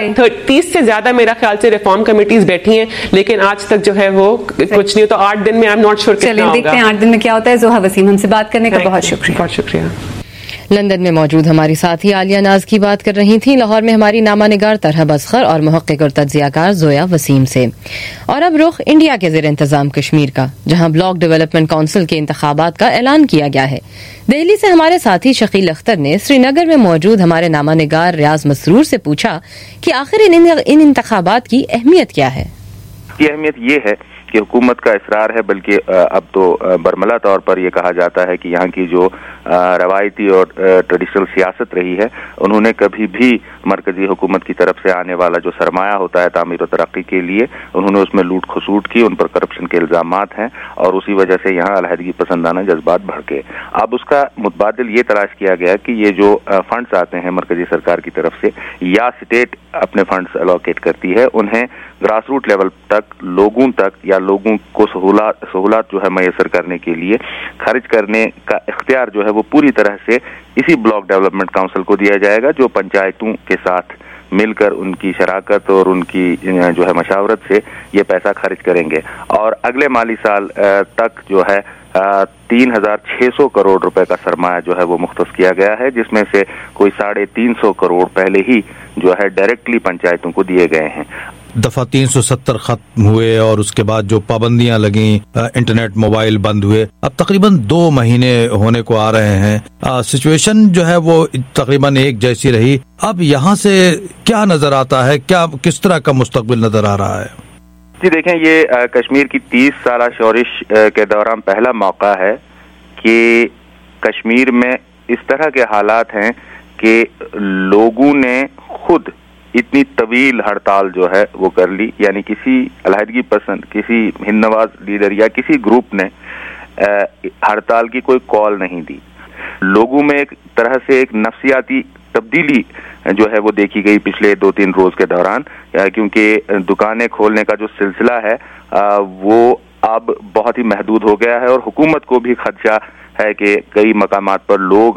30 سے زیادہ میرا خیال سے ریفارم کمیٹیز بیٹھی ہیں, لیکن آج تک جو ہے وہ کچھ نہیں. تو 8 دن میں آئی ایم ناٹ شیور کتنا ہوگا. دیکھتے ہیں 8 دن میں کیا ہوتا ہے. زوہا وسیم ہم سے بات کرنے کا بہت شکریہ. بہت شکریہ. لندن میں موجود ہماری ساتھی عالیہ ناز کی بات کر رہی تھیں لاہور میں ہماری نامہ نگار طرح اسخر اور محقق اور تجزیہ کار زویا وسیم سے. اور اب رخ انڈیا کے زیر انتظام کشمیر کا, جہاں بلاک ڈیولپمنٹ کونسل کے انتخابات کا اعلان کیا گیا ہے. دہلی سے ہمارے ساتھی شکیل اختر نے سری نگر میں موجود ہمارے نامہ نگار ریاض مسرور سے پوچھا کہ آخر ان انتخابات کی اہمیت کیا ہے. کی اہمیت یہ ہے کہ حکومت کا اصرار ہے, بلکہ اب تو برملا طور پر یہ کہا جاتا ہے کہ یہاں کی جو روایتی اور ٹریڈیشنل سیاست رہی ہے, انہوں نے کبھی بھی مرکزی حکومت کی طرف سے آنے والا جو سرمایہ ہوتا ہے تعمیر و ترقی کے لیے, انہوں نے اس میں لوٹ کھسوٹ کی, ان پر کرپشن کے الزامات ہیں, اور اسی وجہ سے یہاں علیحدگی پسندانہ جذبات بھڑکے. اب اس کا متبادل یہ تلاش کیا گیا کہ یہ جو فنڈز آتے ہیں مرکزی سرکار کی طرف سے یا اسٹیٹ اپنے فنڈز الوکیٹ کرتی ہے, انہیں گراس روٹ لیول تک, لوگوں تک, یا لوگوں کو سہولات جو ہے میسر کرنے کے لیے خرچ کرنے کا اختیار جو ہے وہ پوری طرح سے اسی بلاک ڈیولپمنٹ کونسل کو دیا جائے گا, جو پنچایتوں کے ساتھ مل کر ان کی شراکت اور ان کی جو ہے مشاورت سے یہ پیسہ خرچ کریں گے. اور اگلے مالی سال تک جو ہے 3,600 کروڑ روپے کا سرمایہ جو ہے وہ مختص کیا گیا ہے, جس میں سے کوئی 350 کروڑ پہلے ہی جو ہے ڈائریکٹلی پنچایتوں کو دیے گئے ہیں. دفعہ 370 ختم ہوئے اور اس کے بعد جو پابندیاں لگیں, انٹرنیٹ موبائل بند ہوئے, اب تقریباً 2 مہینے ہونے کو آ رہے ہیں. سچویشن جو ہے وہ تقریباً ایک جیسی رہی. اب یہاں سے کیا نظر آتا ہے, کس طرح کا مستقبل نظر آ رہا ہے؟ جی دیکھیں, یہ کشمیر کی 30 سالہ شورش کے دوران پہلا موقع ہے کہ کشمیر میں اس طرح کے حالات ہیں کہ لوگوں نے خود اتنی طویل ہڑتال جو ہے وہ کر لی. یعنی کسی علیحدگی پسند, کسی ہند نواز لیڈر یا کسی گروپ نے ہڑتال کی کوئی کال نہیں دی. لوگوں میں ایک طرح سے ایک نفسیاتی تبدیلی جو ہے وہ دیکھی گئی پچھلے 2-3 روز کے دوران, کیونکہ دکانیں کھولنے کا جو سلسلہ ہے وہ اب بہت ہی محدود ہو گیا ہے, اور حکومت کو بھی خدشہ ہے کہ کئی مقامات پر لوگ اب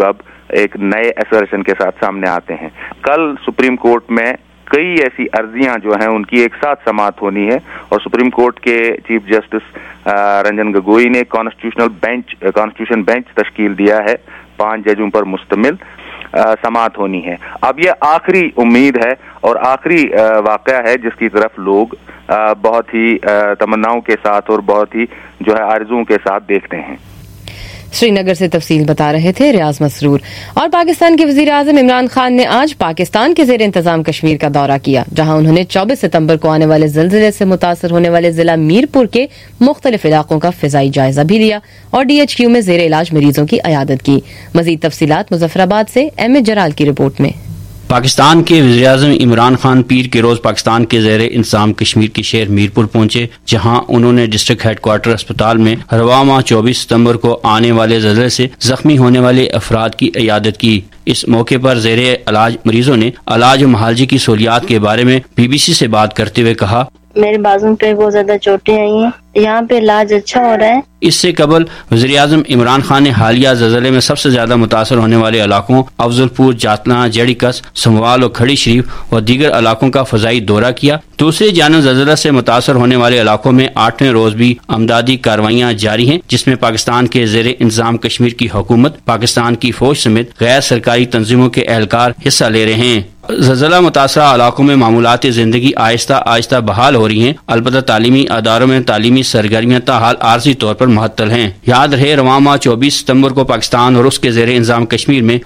ایک نئے ایسرشن کے ساتھ سامنے آتے ہیں. کل سپریم کورٹ میں کئی ایسی عرضیاں جو ہیں ان کی ایک ساتھ سماعت ہونی ہے اور سپریم کورٹ کے چیف جسٹس رنجن گگوئی نے کانسٹیٹیوشن بینچ تشکیل دیا ہے. 5 ججوں پر مشتمل سماعت ہونی ہے. اب یہ آخری امید ہے اور آخری واقعہ ہے جس کی طرف لوگ بہت ہی تمناؤں کے ساتھ اور بہت ہی جو ہے آرزوؤں کے ساتھ دیکھتے ہیں. سری نگر سے تفصیل بتا رہے تھے ریاض مسرور. اور پاکستان کے وزیر اعظم عمران خان نے آج پاکستان کے زیر انتظام کشمیر کا دورہ کیا، جہاں انہوں نے 24 ستمبر کو آنے والے زلزلے سے متاثر ہونے والے ضلع میرپور کے مختلف علاقوں کا فضائی جائزہ بھی لیا اور DHQ میں زیر علاج مریضوں کی عیادت کی. مزید تفصیلات مظفر آباد سے احمد جلال کی رپورٹ میں. پاکستان کے وزیر اعظم عمران خان پیر کے روز پاکستان کے زیر انتظام کشمیر کے شہر میرپور پہنچے، جہاں انہوں نے ڈسٹرکٹ ہیڈ کوارٹر اسپتال میں رواں ماہ 24 ستمبر کو آنے والے زلزلے سے زخمی ہونے والے افراد کی عیادت کی. اس موقع پر زیر علاج مریضوں نے علاج و معالجے کی سہولیات کے بارے میں BBC سے بات کرتے ہوئے کہا، میرے بازو پہ بہت زیادہ چوٹیں آئی ہیں، یہاں پہ علاج اچھا ہو رہا ہے. اس سے قبل وزیر اعظم عمران خان نے حالیہ زلزلے میں سب سے زیادہ متاثر ہونے والے علاقوں افضل پور، جاتلاں، جیڑی کس، سموال اور کھڑی شریف اور دیگر علاقوں کا فضائی دورہ کیا. دوسری جانب زلزلہ سے متاثر ہونے والے علاقوں میں 8ویں روز بھی امدادی کارروائیاں جاری ہیں، جس میں پاکستان کے زیر انتظام کشمیر کی حکومت، پاکستان کی فوج سمیت غیر سرکاری تنظیموں کے اہلکار حصہ لے رہے ہیں. زلزلہ متاثرہ علاقوں میں معمولات زندگی آہستہ آہستہ بحال ہو رہی ہیں، البتہ تعلیمی اداروں میں تعلیمی سرگرمیاں تاحال عارضی طور پر معطل ہیں. یاد رہے رواں ماہ 24 ستمبر کو پاکستان اور اس کے زیر انتظام کشمیر میں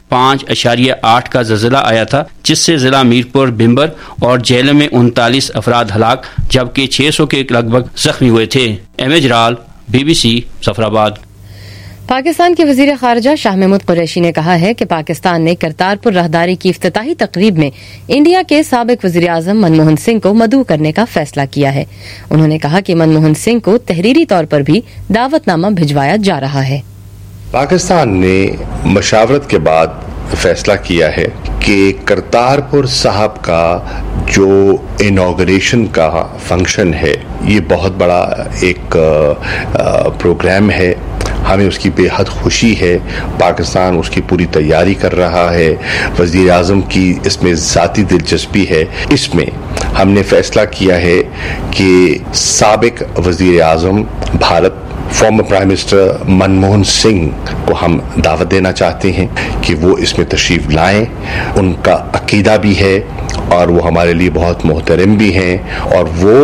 5.8 کا زلزلہ آیا تھا، جس سے ضلع میرپور، بھمبر اور جہلم میں 39 افراد ہلاک جبکہ 600 کے لگ بھگ زخمی ہوئے تھے. احمد جلال، BBC ظفرآباد. پاکستان کے وزیر خارجہ شاہ محمود قریشی نے کہا ہے کہ پاکستان نے کرتارپور راہداری کی افتتاحی تقریب میں انڈیا کے سابق وزیر اعظم منموہن سنگھ کو مدعو کرنے کا فیصلہ کیا ہے. انہوں نے کہا کہ منموہن سنگھ کو تحریری طور پر بھی دعوت نامہ بھجوایا جا رہا ہے. پاکستان نے مشاورت کے بعد فیصلہ کیا ہے کہ کرتارپور صاحب کا جو انوگریشن کا فنکشن ہے، یہ بہت بڑا ایک پروگرام ہے. ہمیں اس کی بے حد خوشی ہے. پاکستان اس کی پوری تیاری کر رہا ہے. وزیر اعظم کی اس میں ذاتی دلچسپی ہے. اس میں ہم نے فیصلہ کیا ہے کہ سابق وزیر اعظم Bharat former prime minister Manmohan Singh کو ہم دعوت دینا چاہتے ہیں کہ وہ اس میں تشریف لائیں. ان کا عقیدہ بھی ہے اور وہ ہمارے لیے بہت محترم بھی ہیں اور وہ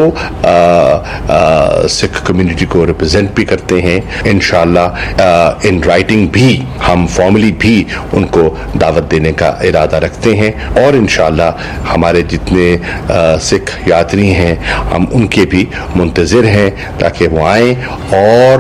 سکھ کمیونٹی کو ریپرزینٹ بھی کرتے ہیں. انشاءاللہ ان رائٹنگ بھی ہم فارملی بھی ان کو دعوت دینے کا ارادہ رکھتے ہیں اور انشاءاللہ ہمارے جتنے سکھ یاتری ہیں ہم ان کے بھی منتظر ہیں تاکہ وہ آئیں اور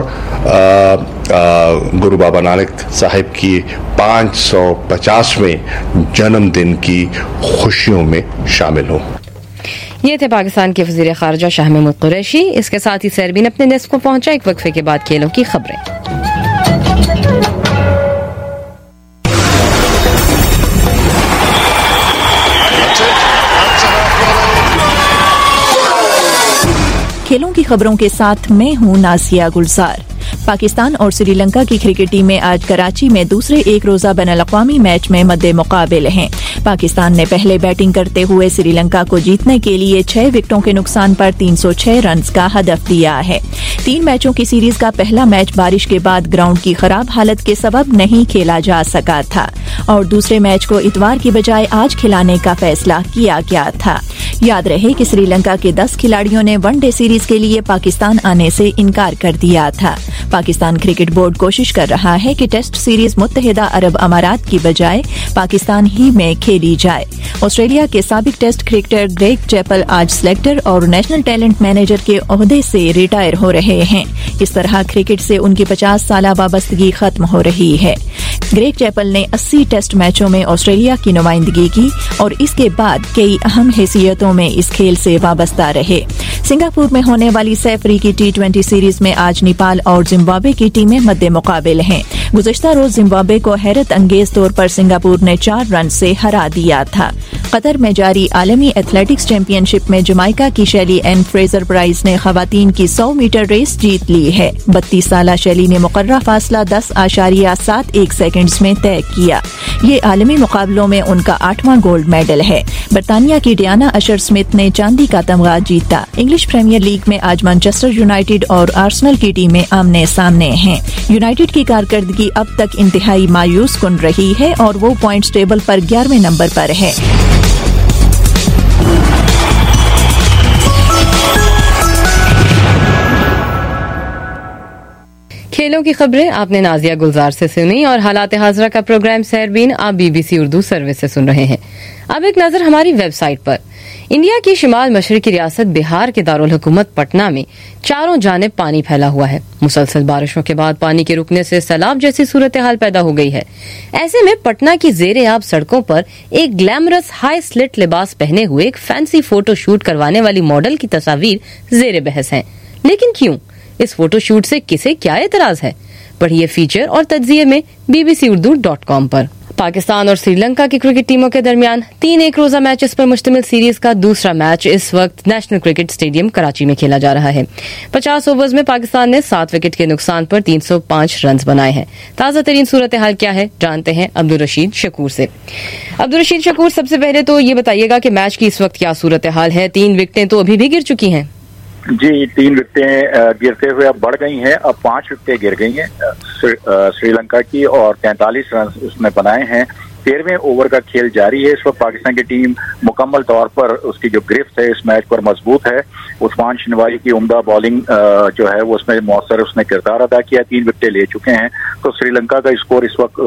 گرو بابا نانک صاحب کی 550ویں جنم دن کی خوشیوں میں شامل ہوں. یہ تھے پاکستان کے وزیر خارجہ شاہ محمود قریشی. اس کے ساتھ ہی سیربین اپنے ڈیسک کو پہنچا. ایک وقفے کے بعد کھیلوں کی خبریں. کھیلوں کی خبروں کے ساتھ میں ہوں نازیہ گلزار. پاکستان اور سری لنکا کی کرکٹ ٹیمیں آج کراچی میں دوسرے ایک روزہ بین الاقوامی میچ میں مد مقابل ہیں. پاکستان نے پہلے بیٹنگ کرتے ہوئے سری لنکا کو جیتنے کے لیے 6 وکٹوں کے نقصان پر 306 رنز کا ہدف دیا ہے. 3 میچوں کی سیریز کا پہلا میچ بارش کے بعد گراؤنڈ کی خراب حالت کے سبب نہیں کھیلا جا سکا تھا اور دوسرے میچ کو اتوار کی بجائے آج کھلانے کا فیصلہ کیا گیا تھا. یاد رہے کہ سری لنکا کے 10 کھلاڑیوں نے ون ڈے سیریز کے لیے پاکستان آنے سے انکار کر دیا تھا. پاکستان کرکٹ بورڈ کوشش کر رہا ہے کہ ٹیسٹ سیریز متحدہ عرب امارات کی بجائے پاکستان ہی میں کھیلی جائے. آسٹریلیا کے سابق ٹیسٹ کرکٹر گریگ چیپل آج سلیکٹر اور نیشنل ٹیلنٹ مینیجر کے عہدے سے ریٹائر ہو رہے ہیں. اس طرح کرکٹ سے ان کی 50 سالہ وابستگی ختم ہو رہی ہے. گریگ چیپل نے 80 ٹیسٹ میچوں میں آسٹریلیا کی نمائندگی کی اور اس کے بعد کئی اہم حیثیتوں میں اس کھیل سے وابستہ رہے. سنگاپور میں ہونے والی 6 افریقی T20 سیریز میں آج نیپال اور زمبابوے کی ٹیمیں مد مقابل ہیں. گزشتہ روز زمبابوے کو حیرت انگیز طور پر سنگاپور نے 4 رن سے ہرا دیا تھا. قطر میں جاری عالمی ایتھلیٹکس چیمپئن شپ میں جمائکا کی شیلی این فریزر پرائز نے خواتین کی 100 میٹر ریس جیت لی ہے. 32 سالہ شیلی نے مقررہ فاصلہ 10.71 سیکنڈز میں طے کیا. یہ عالمی مقابلوں میں ان کا 8واں گولڈ میڈل ہے. برطانیہ کی ڈیانا اشر سمتھ نے چاندی کا تمغہ جیتا. انگلش پریمیئر لیگ میں آج مانچسٹر یونائیٹڈ اور آرسنل کی ٹیمیں آمنے سامنے ہیں. یونائیٹڈ کی کارکردگی اب تک انتہائی مایوس کن رہی ہے اور وہ پوائنٹس ٹیبل پر 11ویں نمبر پر ہے. کھیلوں کی خبریں آپ نے نازیہ گلزار سے سنی اور حالات حاضرہ کا پروگرام سیربین آپ BBC اردو سروس سے سن رہے ہیں. اب ایک نظر ہماری ویب سائٹ پر. انڈیا کی شمال مشرقی ریاست بہار کے دارالحکومت پٹنہ میں چاروں جانب پانی پھیلا ہوا ہے. مسلسل بارشوں کے بعد پانی کے رکنے سے سیلاب جیسی صورتحال پیدا ہو گئی ہے. ایسے میں پٹنہ کی زیر آب سڑکوں پر ایک گلیمرس ہائی سلٹ لباس پہنے ہوئے ایک فینسی فوٹو شوٹ کروانے والی ماڈل کی تصاویر زیر بحث ہیں. لیکن کیوں؟ اس فوٹو شوٹ سے کسے کیا اعتراض ہے؟ پڑھیے فیچر اور تجزیے میں bbcurdu.com پر. پاکستان اور سری لنکا کی کرکٹ ٹیموں کے درمیان 3 ایک روزہ میچز پر مشتمل سیریز کا دوسرا میچ اس وقت نیشنل کرکٹ اسٹیڈیم کراچی میں کھیلا جا رہا ہے. 50 اوورز میں پاکستان نے 7 وکٹ کے نقصان پر 305 رنز بنائے ہیں. تازہ ترین صورتحال کیا ہے جانتے ہیں عبدالرشید شکور سے. عبدالرشید شکور، سب سے پہلے تو یہ بتائیے گا کہ میچ کی اس وقت کیا صورتحال ہے؟ 3 وکٹیں تو ابھی بھی گر چکی ہیں. جی، 3 وکٹیں گرتے ہوئے اب بڑھ گئی ہیں. اب 5 وکٹیں گر گئی ہیں سری لنکا کی اور 43 رنز اس نے بنائے ہیں. 13ویں اوور کا کھیل جاری ہے. اس وقت پاکستان کی ٹیم مکمل طور پر اس کی جو گرفت ہے اس میچ پر مضبوط ہے. عثمان شنواری کی عمدہ بالنگ جو ہے وہ اس میں مؤثر اس نے کردار ادا کیا. 3 وکٹیں لے چکے ہیں. تو سری لنکا کا اسکور اس وقت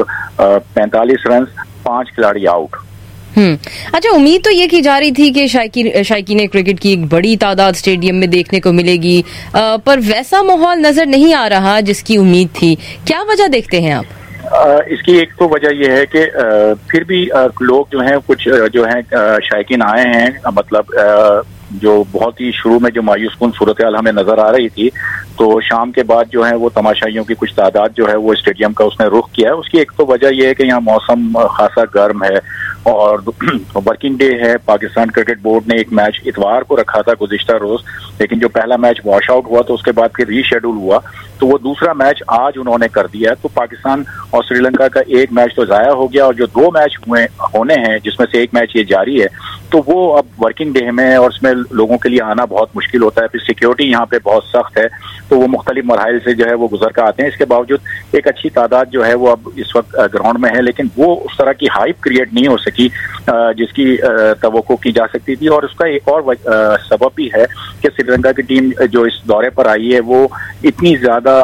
45 رنز، 5 کھلاڑی آؤٹ. اچھا، امید تو یہ کی جا رہی تھی کہ شائقین کرکٹ کی ایک بڑی تعداد اسٹیڈیم میں دیکھنے کو ملے گی، پر ویسا ماحول نظر نہیں آ رہا جس کی امید تھی. کیا وجہ دیکھتے ہیں آپ؟ اس کی ایک تو وجہ یہ ہے کہ پھر بھی لوگ جو ہیں کچھ جو ہیں شائقین آئے ہیں، مطلب جو بہت ہی شروع میں جو مایوس کن صورتحال ہمیں نظر آ رہی تھی، تو شام کے بعد جو ہے وہ تماشائیوں کی کچھ تعداد جو ہے وہ اسٹیڈیم کا اس نے رخ کیا ہے. اس کی ایک تو وجہ یہ ہے کہ یہاں موسم خاصا گرم ہے اور ورکنگ ڈے ہے. پاکستان کرکٹ بورڈ نے ایک میچ اتوار کو رکھا تھا گزشتہ روز، لیکن جو پہلا میچ واش آؤٹ ہوا تو اس کے بعد پھر ری شیڈول ہوا، تو وہ دوسرا میچ آج انہوں نے کر دیا. تو پاکستان اور سری لنکا کا ایک میچ تو ضائع ہو گیا، اور جو 2 میچ ہونے ہیں جس میں سے ایک میچ یہ جاری ہے، تو وہ اب ورکنگ ڈے میں اور اس میں لوگوں کے لیے آنا بہت مشکل ہوتا ہے. پھر سیکیورٹی یہاں پہ بہت سخت ہے، تو وہ مختلف مراحل سے جو ہے وہ گزر کر آتے ہیں. اس کے باوجود ایک اچھی تعداد جو ہے وہ اب اس وقت گراؤنڈ میں ہے، لیکن وہ اس طرح کی ہائپ کریٹ نہیں ہو سکی جس کی توقع کی جا سکتی تھی. اور اس کا ایک اور سبب بھی ہے کہ سری لنکا کی ٹیم جو اس دورے پر آئی ہے وہ اتنی زیادہ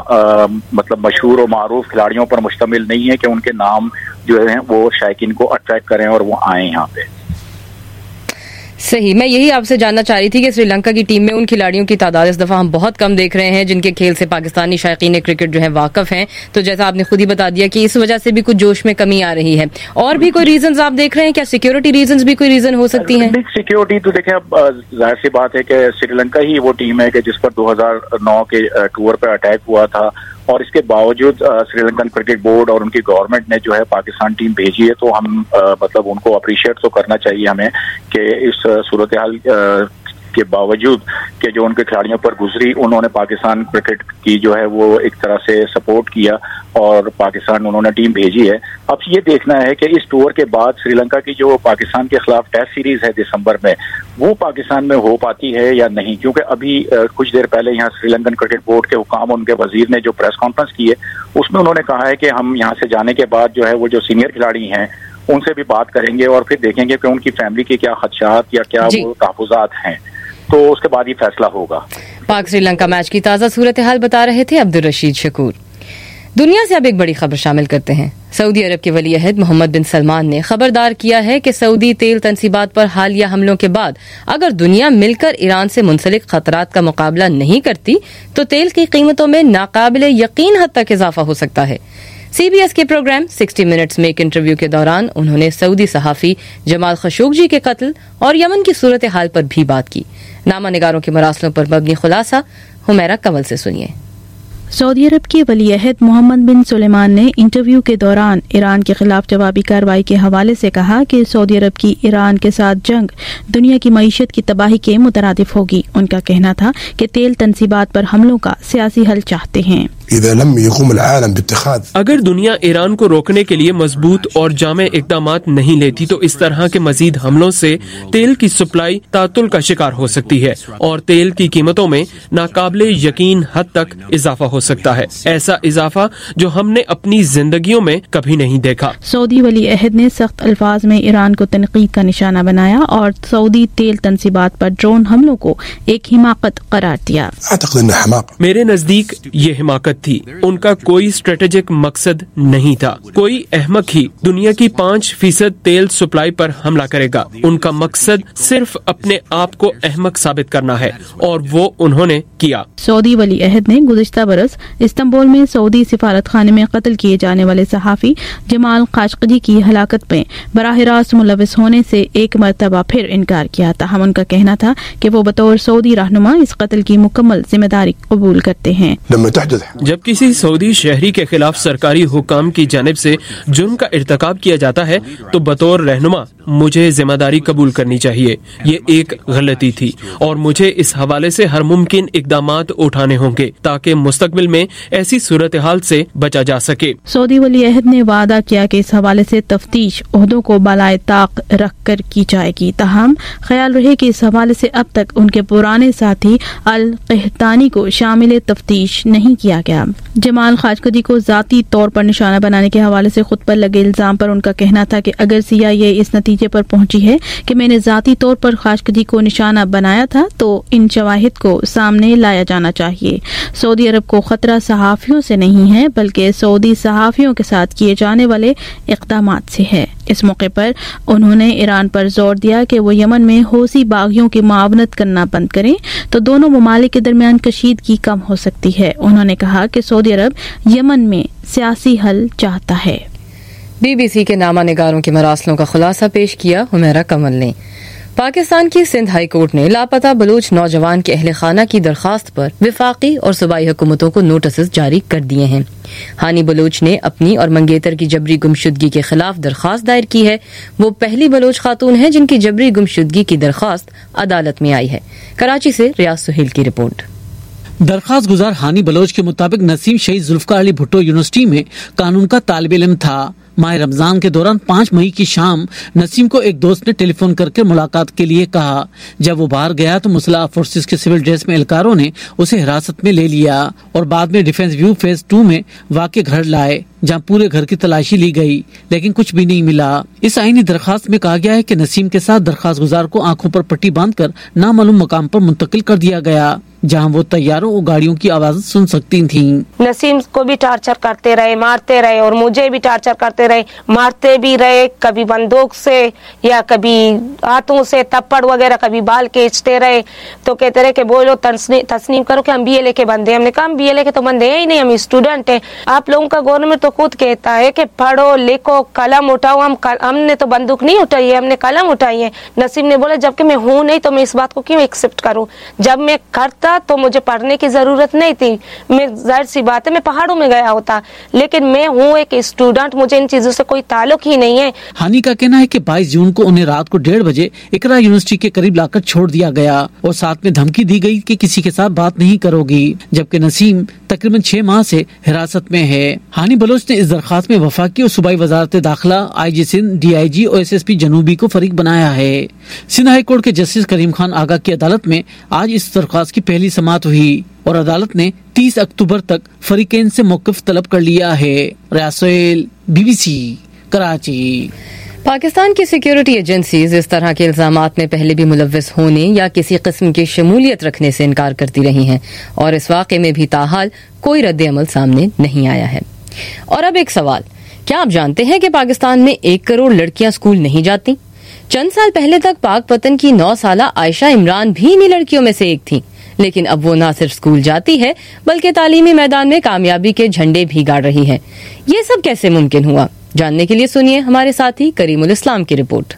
مطلب مشہور و معروف کھلاڑیوں پر مشتمل نہیں ہے کہ ان کے نام جو ہیں وہ شائقین کو اٹریکٹ کریں اور وہ آئیں یہاں پہ. صحیح، میں یہی آپ سے جاننا چاہ رہی تھی کہ سری لنکا کی ٹیم میں ان کھلاڑیوں کی تعداد اس دفعہ ہم بہت کم دیکھ رہے ہیں جن کے کھیل سے پاکستانی شائقین کرکٹ جو ہے واقف ہیں. تو جیسا آپ نے خود ہی بتا دیا کہ اس وجہ سے بھی کچھ جوش میں کمی آ رہی ہے. اور بھی کوئی ریزنز آپ دیکھ رہے ہیں؟ کیا سیکیورٹی ریزنز بھی کوئی ریزن ہو سکتی ہیں؟ سیکیورٹی تو دیکھیں، اب ظاہر سی بات ہے کہ سری لنکا ہی وہ ٹیم ہے کہ جس پر 2009 کے ٹور پہ اٹیک ہوا تھا، اور اس کے باوجود سری لنکن کرکٹ بورڈ اور ان کی گورنمنٹ نے جو ہے پاکستان ٹیم بھیجی ہے. تو ہم مطلب ان کو اپریشیٹ تو کرنا چاہیے ہمیں کہ اس صورتحال کے باوجود کہ جو ان کے کھلاڑیوں پر گزری، انہوں نے پاکستان کرکٹ کی جو ہے وہ ایک طرح سے سپورٹ کیا اور پاکستان انہوں نے ٹیم بھیجی ہے. اب یہ دیکھنا ہے کہ اس ٹور کے بعد سری لنکا کی جو پاکستان کے خلاف ٹیسٹ سیریز ہے دسمبر میں، وہ پاکستان میں ہو پاتی ہے یا نہیں. کیونکہ ابھی کچھ دیر پہلے یہاں سری لنکن کرکٹ بورڈ کے حکام، ان کے وزیر نے جو پریس کانفرنس کی ہے اس میں انہوں نے کہا ہے کہ ہم یہاں سے جانے کے بعد جو ہے وہ جو سینئر کھلاڑی ہیں ان سے بھی بات کریں گے اور پھر دیکھیں گے کہ ان کی فیملی کے کیا خدشات یا کیا وہ تحفظات ہیں، تو اس کے بعد ہی فیصلہ ہوگا. پاک سری لنکا میچ کی تازہ صورتحال بتا رہے تھے عبدالرشید شکور. دنیا سے اب ایک بڑی خبر شامل کرتے ہیں. سعودی عرب کے ولی عہد محمد بن سلمان نے خبردار کیا ہے کہ سعودی تیل تنصیبات پر حالیہ حملوں کے بعد اگر دنیا مل کر ایران سے منسلک خطرات کا مقابلہ نہیں کرتی تو تیل کی قیمتوں میں ناقابل یقین حد تک اضافہ ہو سکتا ہے. سی بی ایس کے پروگرام 60 منٹس میں ایک انٹرویو کے دوران انہوں نے سعودی صحافی جمال خشوگی کے قتل اور یمن کی صورتحال پر بھی بات کی. نامہ نگاروں کے مراسلوں پر مبنی خلاصہ ہمیرا کنول سے سنیے. सऊदी अरब के वली अहद मोहम्मद बिन सुलेमान ने इंटरव्यू के दौरान ईरान के खिलाफ जवाबी कार्रवाई के हवाले से कहा कि सऊदी अरब की ईरान के साथ जंग दुनिया की मईशत की तबाही के मुतरादिफ होगी। उनका कहना था कि तेल तनसीबात पर हमलों का सियासी हल चाहते हैं। अगर दुनिया ईरान को रोकने के लिए मजबूत और जामे इक़दामात नहीं लेती तो इस तरह के मजीद हमलों से तेल की सप्लाई तातुल का शिकार हो सकती है और तेल की कीमतों में नाकाबिले यकीन हद तक इजाफा हो सकता है, ऐसा इजाफा जो हमने अपनी जिंदगियों में कभी नहीं देखा। सऊदी वली अहद ने सख्त अल्फाज में ईरान को तनकीद का निशाना बनाया और सऊदी तेल तनसीबात पर ड्रोन हमलों को एक हिमाकत करार दिया। मेरे नजदीक ये हिमाकत थी, उनका कोई स्ट्रेटेजिक मकसद नहीं था। कोई अहमक ही दुनिया की 5% तेल सप्लाई पर हमला करेगा। उनका मकसद सिर्फ अपने आप को अहमक साबित करना है और वो उन्होंने किया। सऊदी वली अहद ने गुज़िश्ता बरस इस्तांबुल में सऊदी सिफारत खाने में कत्ल किए जाने वाले सहाफ़ी जमाल खाशकजी की हलाकत में बराह रास्त मुलविस होने से एक मरतबा फिर इनकार किया। ताहम उनका कहना था कि वो बतौर सऊदी रहनुमा इस कत्ल की मुकम्मल जिम्मेदारी कबूल करते हैं। जब किसी सऊदी शहरी के खिलाफ सरकारी हुकाम की जानिब से जुर्म का इर्तिकाब किया जाता है तो बतौर रहनुमा मुझे जिम्मेदारी कबूल करनी चाहिए। ये एक गलती थी और मुझे इस हवाले से हर मुमकिन इक़दामात उठाने होंगे ताकि मुस्तकबिल में ऐसी सूरत हाल से बचा जा सके। सऊदी वली अहद ने वादा किया कि इस हवाले से तफ्तीश ओहदों को बालाए ताक रख कर की जाएगी। ताहम ख्याल रहे कि इस हवाले से अब तक उनके पुराने साथी अल कहतानी को शामिल तफ्तीश नहीं किया गया। जमाल खाशकजी को जाती तौर पर निशाना बनाने के हवाले से खुद पर लगे इल्जाम पर उनका कहना था कि अगर CIA इस नतीजे पर पहुंची है कि मैंने जाती तौर पर खाशकजी को निशाना बनाया था तो इन शवाहिद को सामने लाया जाना चाहिए। सऊदी अरब को खतरा सहाफियों से नहीं है बल्कि सऊदी सहाफियों के साथ किए जाने वाले इक़दामात से है। इस मौके पर उन्होंने ईरान पर जोर दिया कि वो यमन में हौसी बागियों की मुआवनत करना बंद करें तो दोनों ममालिक के दरमियान कशीदगी कम हो सकती है। उन्होंने कहा कि सऊदी अरब यमन में सियासी हल चाहता है। BBC के नामा निगारों के मरासलों का खुलासा पेश किया हुमैरा कमल ने। पाकिस्तान की सिंध हाई कोर्ट ने लापता बलूच नौजवान के अहले खाना की दरखास्त पर विफाकी और सूबाई हुकूमतों को नोटिस जारी कर दिए हैं। हानी बलूच ने अपनी और मंगेतर की जबरी गुमशुदगी के खिलाफ दरखास्त दायर की है। वो पहली बलूच खातून है जिनकी जबरी गुमशुदगी की दरखास्त अदालत में आई है। कराची से रियाज सुहेल की रिपोर्ट। दरखास्त गुजार हानी बलोच के मुताबिक नसीम शहीद जुल्फकार अली भुट्टो यूनिवर्सिटी में कानून का तालिब इल्म था। माह रमजान के दौरान 5 मई की शाम नसीम को एक दोस्त ने टेलीफोन करके मुलाकात के लिए कहा। जब वो बाहर गया तो मुसल्लह फोर्सेस के सिविल ड्रेस में एहलकारों ने उसे हिरासत में ले लिया और बाद में डिफेंस व्यू फेज 2 में वाक़े घर लाए जहां पूरे घर की तलाशी ली गई लेकिन कुछ भी नहीं मिला। इस आईनी दरखास्त में कहा गया है कि नसीम के साथ दरखास्त गुजार को आंखों पर पट्टी बांधकर नामालूम मकाम पर मुंतकिल कर दिया गया जहां वो तैयारों और गाड़ियों की आवाज सुन सकती थीं। नसीम को भी टार्चर करते रहे, मारते रहे और मुझे भी टार्चर करते रहे, मारते भी रहे, कभी बंदूक से या कभी हाथों से थप्पड़ वगैरह, कभी बाल खींचते रहे। तो कहते रहे कि बोलो तस्नीम करो कि हम BLA के बंदे। हमने कहा हम BLA के तो बंदे हैं ही नहीं, हम स्टूडेंट हैं। आप लोगों का गवर्नमेंट तो खुद कहता है कि पढ़ो लिखो कलम उठाओ। हमने तो बंदूक नहीं उठाई है, हमने कलम उठाई है। नसीम ने बोला जबकि मैं हूँ नहीं तो मैं इस बात को क्यों एक्सेप्ट करूँ। जब मैं करता तो मुझे पढ़ने की जरूरत नहीं थी, मैं जाहिर सी बात है मैं पहाड़ों में गया होता, लेकिन मैं हूँ एक स्टूडेंट, मुझे इन चीजों से कोई ताल्लुक ही नहीं है। हानी का कहना है कि 22 जून को उन्हें रात को 1:30 बजे इकरा यूनिवर्सिटी के करीब लाकर छोड़ दिया गया और साथ में धमकी दी गई कि किसी के साथ बात नहीं करोगी, जबकि नसीम तकरीबन 6 माह से हिरासत में है। हानी बलोच ने इस दरखास्त में वफाकी और सूबाई वजारत दाखिला, IG सिंध, DIG और SSP जनूबी को फरीक बनाया है। सिंध हाई कोर्ट के जस्टिस करीम खान आगा की अदालत में आज इस दरखास्त की पहली समाअत हुई और अदालत ने 30 अक्टूबर तक फरीकैन से मौक़िफ़ तलब कर लिया है। रियासुल, BBC, कराची। पाकिस्तान की सिक्योरिटी एजेंसीज इस तरह के इल्जामात में पहले भी मुलव्वस होने या किसी किस्म की शमूलियत रखने से इनकार करती रही हैं और इस वाक़े में भी ताहाल कोई रद्द-ए-अमल सामने नहीं आया है। और अब एक सवाल, क्या आप जानते हैं कि पाकिस्तान में 1 करोड़ लड़कियां स्कूल नहीं जाती? चंद साल पहले तक पाक पतन की 9 साला आयशा इमरान भी इन्हीं लड़कियों में से एक थी, लेकिन अब वो न सिर्फ स्कूल जाती है बल्कि तालीमी मैदान में कामयाबी के झंडे भी गाड़ रही है। ये सब कैसे मुमकिन हुआ? जानने के लिए सुनिए हमारे साथी करीमुल इस्लाम की रिपोर्ट।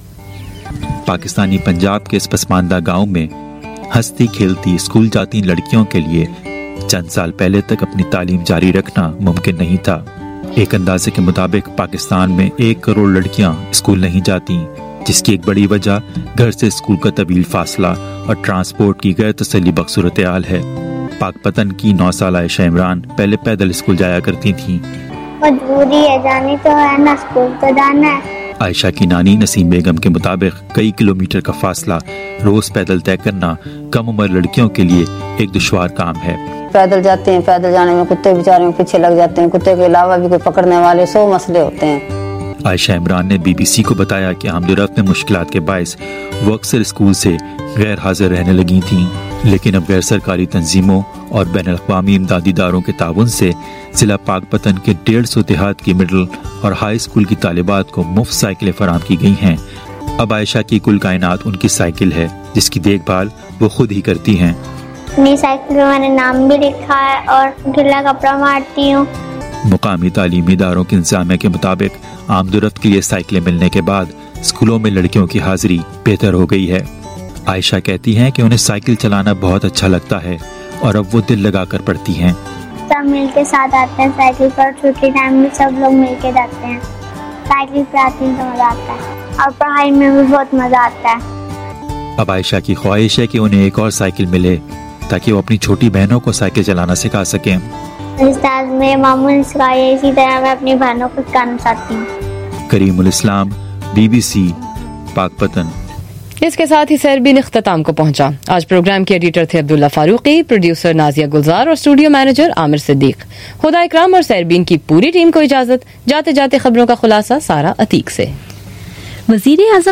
पाकिस्तानी पंजाब के इस पसमानदा गांव में हंसती खेलती स्कूल जाती लड़कियों के लिए चंद साल पहले तक अपनी तालीम जारी रखना मुमकिन नहीं था। एक अंदाजे के मुताबिक पाकिस्तान में 1 करोड़ लड़कियां स्कूल नहीं जाती, जिसकी एक बड़ी वजह घर से स्कूल का तवील फासला और ट्रांसपोर्ट की गैर तसल्ली बख्श सूरत-ए-हाल है। पाकपतन की 9 साल आयशा इमरान पहले पैदल स्कूल जाया करती थीं। मजबूरी है, जानी तो है ना, स्कूल तो जाना है। आयशा की नानी नसीम बेगम के मुताबिक कई किलोमीटर का फासला रोज पैदल तय करना कम उम्र लड़कियों के लिए एक दुश्वार काम है। पैदल जाते हैं, पैदल जाने में कुत्ते बेचारे पीछे लग जाते हैं, कुत्ते के अलावा भी कोई पकड़ने वाले 100 मसले होते हैं। आयशा इमरान ने BBC को बताया कि आमदोरफ्त में मुश्किलात के बायस वो अक्सर स्कूल से गैर हाजिर रहने लगी थीं, लेकिन अब गैर सरकारी तंजीमों और बैनुल-अक़वामी इमदादी इदारों के ताउन से जिला पाकपतन के 150 देहात की मिडिल और हाई स्कूल की तालिबात को मुफ्त साइकिलें फराहम की गई हैं। अब आयशा की कुल कायनात उनकी साइकिल है, जिसकी देखभाल वो खुद ही करती हैं। अपनी साइकिल में मैंने नाम भी लिखा है और ढीला कपड़ा मारती हूँ। मुकामी तालीमी इदारों के इंतजामिया के मुताबिक आमदोरफ्त के लिए साइकिलें मिलने के बाद स्कूलों में लड़कियों की हाजिरी बेहतर हो गई है। आयशा कहती हैं कि उन्हें साइकिल चलाना बहुत अच्छा लगता है और अब वो दिल लगा कर पढ़ती हैं। सब मिलके साथ आते हैं साइकिल पर, छुट्टी टाइम में सब लोग मिलके जाते हैं। साइकिल पे आते हैं तो मजा आता है और पढ़ाई में भी बहुत मजा आता है। अब आयशा की ख्वाहिश है कि उन्हें एक और साइकिल मिले ताकि वो अपनी छोटी बहनों को साइकिल चलाना सिखा सकें। उस्ताद में मामू ने सिखाया, इसी तरह मैं अपनी बहनों को सिखाना चाहती हूँ। करीमुल इस्लाम, BBC, पाकपतन। इसके साथ ही सैरबीन इख्तिताम को पहुंचा। आज प्रोग्राम के एडिटर थे अब्दुल्ला फारूकी, प्रोड्यूसर नाजिया गुलजार और स्टूडियो मैनेजर आमिर सिद्दीक। खुदा इकराम और सैरबीन की पूरी टीम को इजाजत। जाते जाते खबरों का खुलासा सारा अतीक से। वज़ीर-ए-आज़म